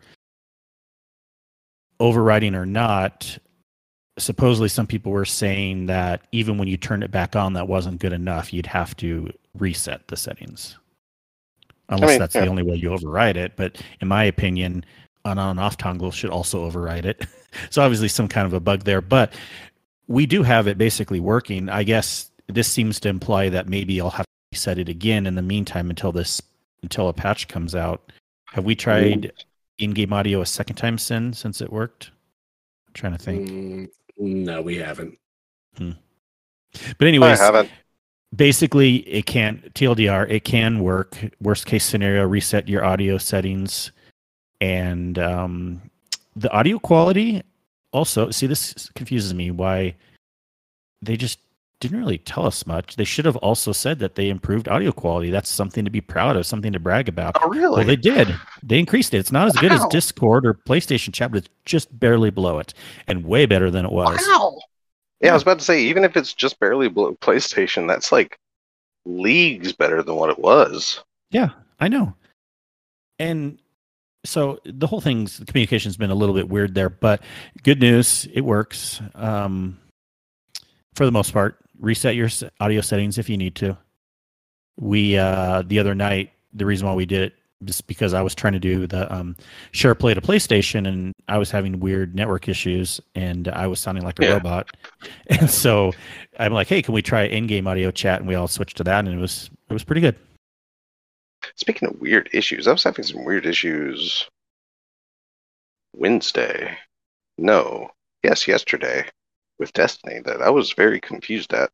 overriding or not, supposedly some people were saying that even when you turned it back on, that wasn't good enough. You'd have to reset the settings. Unless I mean, that's yeah. the only way you override it. But in my opinion, an on and off toggle should also override it. So obviously some kind of a bug there. But we do have it basically working. I guess this seems to imply that maybe I'll have to reset it again in the meantime until this until a patch comes out. Have we tried in-game audio a second time sin since it worked? I'm trying to think. Mm, no, we haven't. But I anyways, haven't. basically it can T L D R, it can work. Worst case scenario, reset your audio settings. And um, the audio quality also, see, this confuses me why they just didn't really tell us much. They should have also said that they improved audio quality. That's something to be proud of, something to brag about. Oh, really? Well, they did. They increased it. It's not as good as Wow. Discord or PlayStation chat, but it's just barely below it and way better than it was. Wow. Yeah, I was about to say, even if it's just barely below PlayStation, that's like leagues better than what it was. Yeah, I know. And so the whole thing's the communication's been a little bit weird there, but good news, it works. Um, for the most part, reset your s- audio settings if you need to. We uh, the other night, the reason why we did it is because I was trying to do the um, share play to PlayStation, and I was having weird network issues, and I was sounding like a Yeah. robot. And so I'm like, "Hey, can we try in-game audio chat?" And we all switched to that, and it was it was pretty good. Speaking of weird issues, I was having some weird issues Wednesday. No. Yes, yesterday with Destiny that I was very confused at.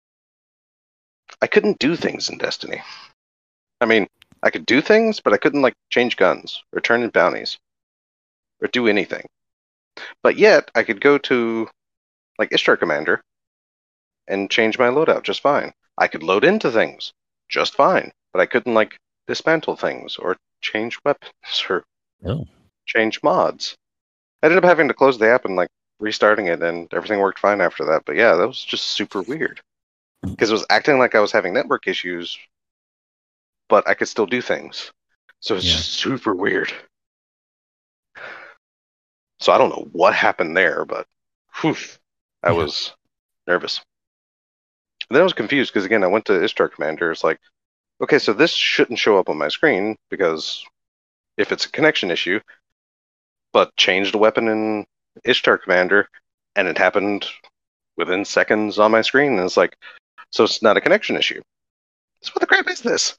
I couldn't do things in Destiny. I mean, I could do things, but I couldn't like change guns or turn in bounties or do anything. But yet, I could go to like Ishtar Commander and change my loadout just fine. I could load into things just fine, but I couldn't like dismantle things or change weapons or Oh. change mods. I ended up having to close the app and like restarting it, and everything worked fine after that. But yeah, that was just super weird because it was acting like I was having network issues, but I could still do things. So it's Yeah. just super weird. So I don't know what happened there, but whew, I Yeah. was nervous. And then I was confused because, again, I went to Ishtar Commander. It's like, okay, so this shouldn't show up on my screen because if it's a connection issue, but changed a weapon in Ishtar Commander, and it happened within seconds on my screen. And it's like, so it's not a connection issue. So what the crap is this?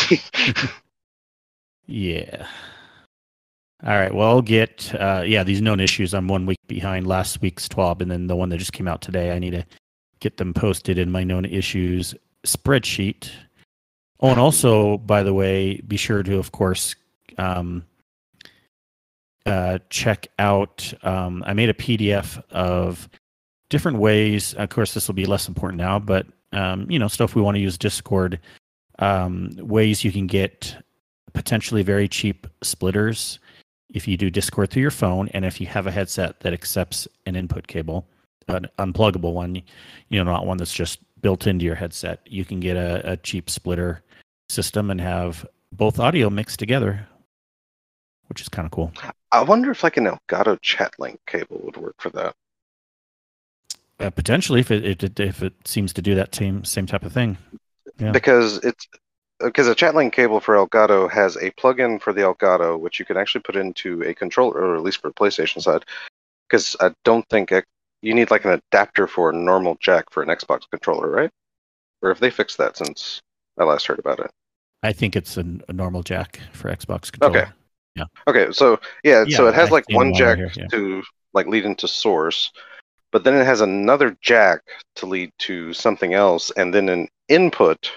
Yeah. All right. Well, I'll get, uh, yeah, these known issues. I'm one week behind last week's T W A B, and then the one that just came out today. I need to get them posted in my known issues spreadsheet. Oh, and also, by the way, be sure to, of course, um, uh, check out, um, I made a P D F of different ways. Of course, this will be less important now, but, um, you know, stuff we want to use Discord, um, ways you can get potentially very cheap splitters if you do Discord through your phone, and if you have a headset that accepts an input cable, an unpluggable one, you know, not one that's just built into your headset, you can get a, a cheap splitter system and have both audio mixed together, which is kind of cool. I wonder if like an Elgato chat link cable would work for that. Uh, potentially, if it, it if it seems to do that same same type of thing. Yeah. Because it's because a chat link cable for Elgato has a plugin for the Elgato, which you can actually put into a controller, or at least for the PlayStation side. Because I don't think it, you need like an adapter for a normal jack for an Xbox controller, right? Or have they fixed that since I last heard about it? I think it's a, a normal jack for Xbox controller. Okay. Yeah. Okay. So yeah, yeah so it has I like one one jack right here, yeah. to like lead into source, but then it has another jack to lead to something else, and then an input.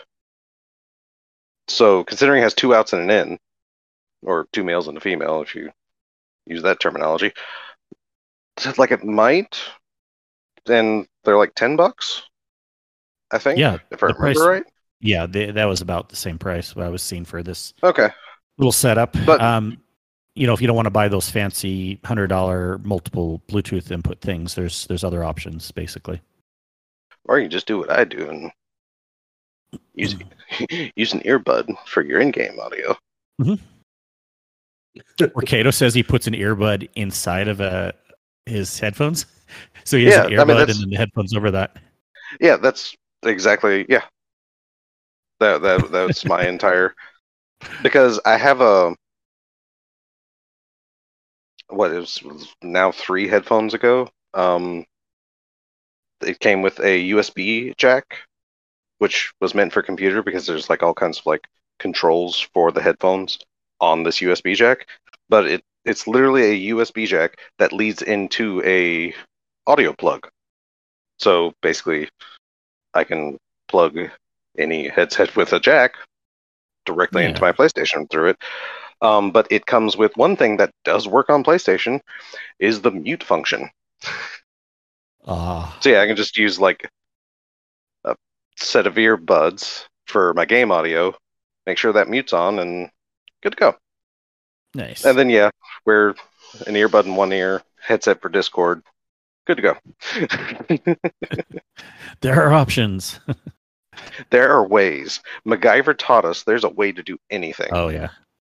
So considering it has two outs and an in, or two males and a female, if you use that terminology, it's like it might, and they're like ten bucks, I think. Yeah, if I the remember price- right. Yeah, they, that was about the same price I was seeing for this Okay. little setup. But- um, you know, if you don't want to buy those fancy hundred dollar multiple Bluetooth input things, there's there's other options basically. Or you just do what I do and use use an earbud for your in-game audio. Or Kato says he puts an earbud inside of a his headphones, so he has Yeah, an I mean, earbud that's- and then the headphones over that. Yeah, that's exactly yeah. That that that's my entire because I have a what is now three headphones ago. Um, it came with a U S B jack, which was meant for computer because there's like all kinds of like controls for the headphones on this U S B jack. But it it's literally a U S B jack that leads into a audio plug. So basically, I can plug any headset with a jack directly Yeah. into my PlayStation through it. Um, but it comes with one thing that does work on PlayStation is the mute function. Ah, So yeah, I can just use like a set of earbuds for my game audio, make sure that mute's on, and good to go. nice. And then yeah, wear an earbud in one ear, headset for Discord, good to go. There are options. There are ways. MacGyver taught us there's a way to do anything. Oh yeah.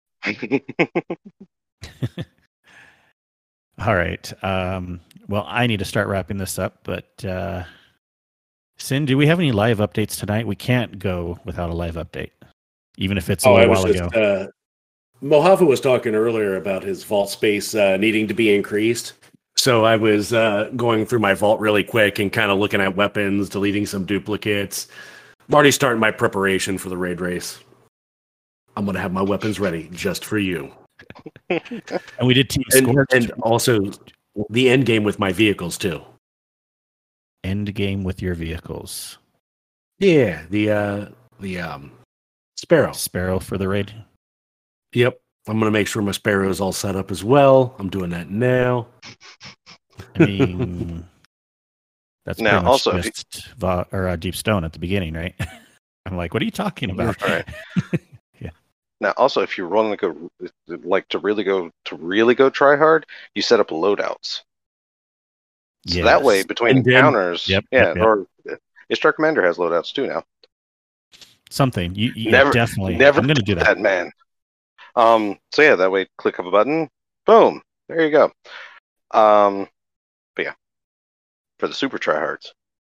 All right. Um, well, I need to start wrapping this up, but uh, Sin, do we have any live updates tonight? We can't go without a live update, even if it's a Oh, I little was while just, ago. uh, Mojave was talking earlier about his vault space uh, needing to be increased. So I was uh, going through my vault really quick and kind of looking at weapons, deleting some duplicates. I'm already starting my preparation for the raid race. I'm going to have my weapons ready just for you. And we did team And, score and also the end game with my vehicles, too. end game with your vehicles. Yeah, the uh, the um, Sparrow. Sparrow for the raid. Yep. I'm going to make sure my Sparrow is all set up as well. I'm doing that now. I mean, that's Now, pretty much also, if you- just Va- or uh, Deep Stone at the beginning, right? I'm like, what are you talking about? Right. Now, also, if you want to go, like to really go to really go try hard, you set up loadouts. So that way, Yes. between And then- encounters, Yep, yeah, yep, yep. or Ishtar Commander has loadouts too now. Something. You, you Never- definitely. Never I'm going to do that. that man. Um. So yeah, that way, click of a button, boom, there you go. Um, but yeah, for the super tryhards.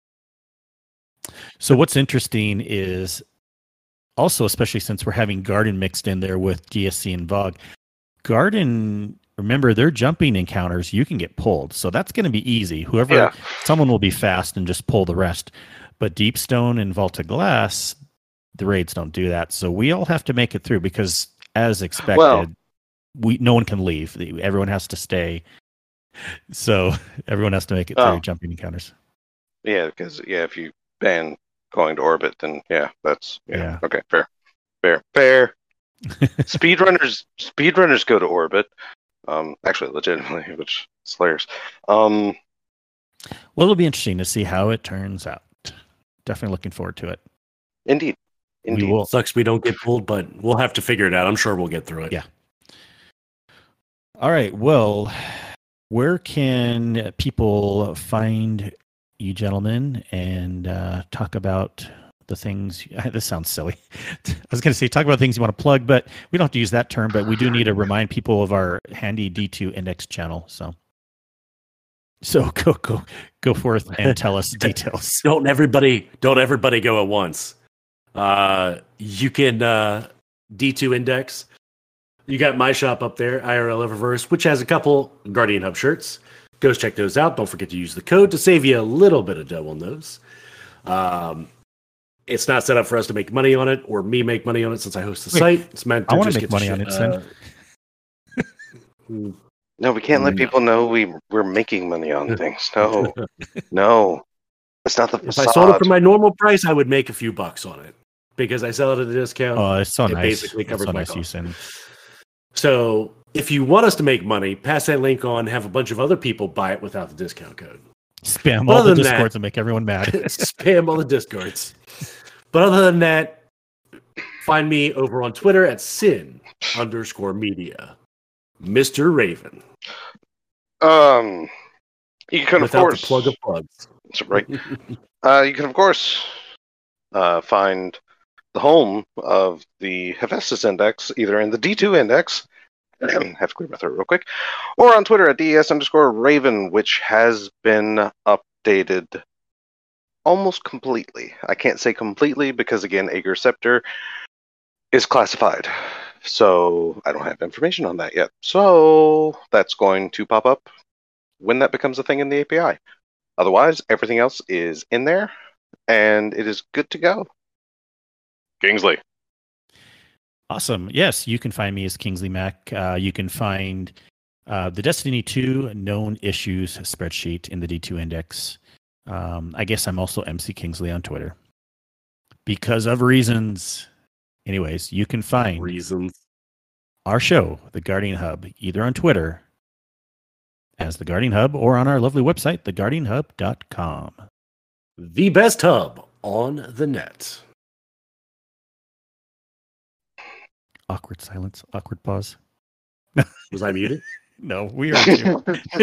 So what's interesting is also, especially since we're having Garden mixed in there with D S C and Vogue, Garden, remember, they're jumping encounters. You can get pulled. So that's going to be easy. Whoever, Yeah. someone will be fast and just pull the rest. But Deepstone and Vault of Glass, the raids don't do that. So we all have to make it through because, as expected, Well- we no one can leave. Everyone has to stay. So everyone has to make it Oh. through jumping encounters. Yeah, because yeah, if you ban going to orbit, then yeah, that's yeah. Yeah. Okay, fair, fair, fair. Speedrunners, speedrunners go to orbit. Um, actually, legitimately, which is hilarious. Um, Well, it'll be interesting to see how it turns out. Definitely looking forward to it. indeed, indeed. We will. Sucks we don't get pulled, but we'll have to figure it out. I'm sure we'll get through it. Yeah. All right. Well, where can people find you gentlemen and uh, talk about the things? This sounds silly. I was going to say talk about things you want to plug, but we don't have to use that term. But we do need to remind people of our handy D two index channel. So, so go go go forth and tell us details. Don't everybody don't everybody go at once. Uh, you can uh, D two index. You got my shop up there, I R L Eververse, which has a couple Guardian Hub shirts. Go check those out. Don't forget to use the code to save you a little bit of dough on those. Um, it's not set up for us to make money on it or me make money on it since I host the Wait, site. It's meant to I wanna just make get money the on shit, it, Sin. uh, No, we can't let Mm. people know we we're making money on things. No, no, that's not the If facade. I sold it for my normal price, I would make a few bucks on it because I sell it at a discount. Oh, it's so It nice. basically It's covers so my nice, you costs. send. So if you want us to make money, pass that link on, have a bunch of other people buy it without the discount code. Spam But all other the than that- discords and make everyone mad. Spam all the discords. But other than that, find me over on Twitter at sin underscore media. Mister Raven. Um, you can of Without course the plug of plugs. That's right. Uh, you can of course uh, find the home of the Hephaestus Index either in the D two Index. Have to clear my throat real quick, or on Twitter at D S underscore Raven, which has been updated almost completely. I can't say completely because again, Aegir Scepter is classified, so I don't have information on that yet. So that's going to pop up when that becomes a thing in the A P I. Otherwise, everything else is in there, and it is good to go. Kingsley. Awesome. Yes, you can find me as Kingsley Mac. Uh, you can find uh, the Destiny two known issues spreadsheet in the D two index. Um, I guess I'm also M C Kingsley on Twitter because of reasons. Anyways, you can find Reasons. our show, The Guardian Hub, either on Twitter as The Guardian Hub or on our lovely website, the guardian hub dot com. The best hub on the net. Awkward silence, awkward pause. Was I muted? No, we are too.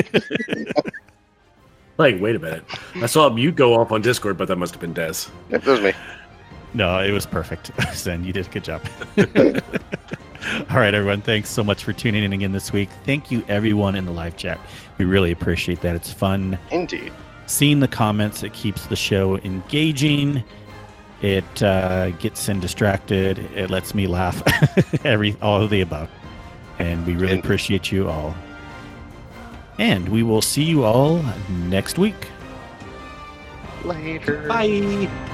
Like, wait a minute. I saw a mute go off on Discord, but that must have been Des. Yep, that was me. No, it was perfect. Zen, you did a good job. All right, everyone. Thanks so much for tuning in again this week. Thank you, everyone in the live chat. We really appreciate that. It's fun Indeed. seeing the comments. It keeps the show engaging. It uh, gets Sin distracted. It lets me laugh. Every all of the above. And we really And- appreciate you all. And we will see you all next week. Later. Bye.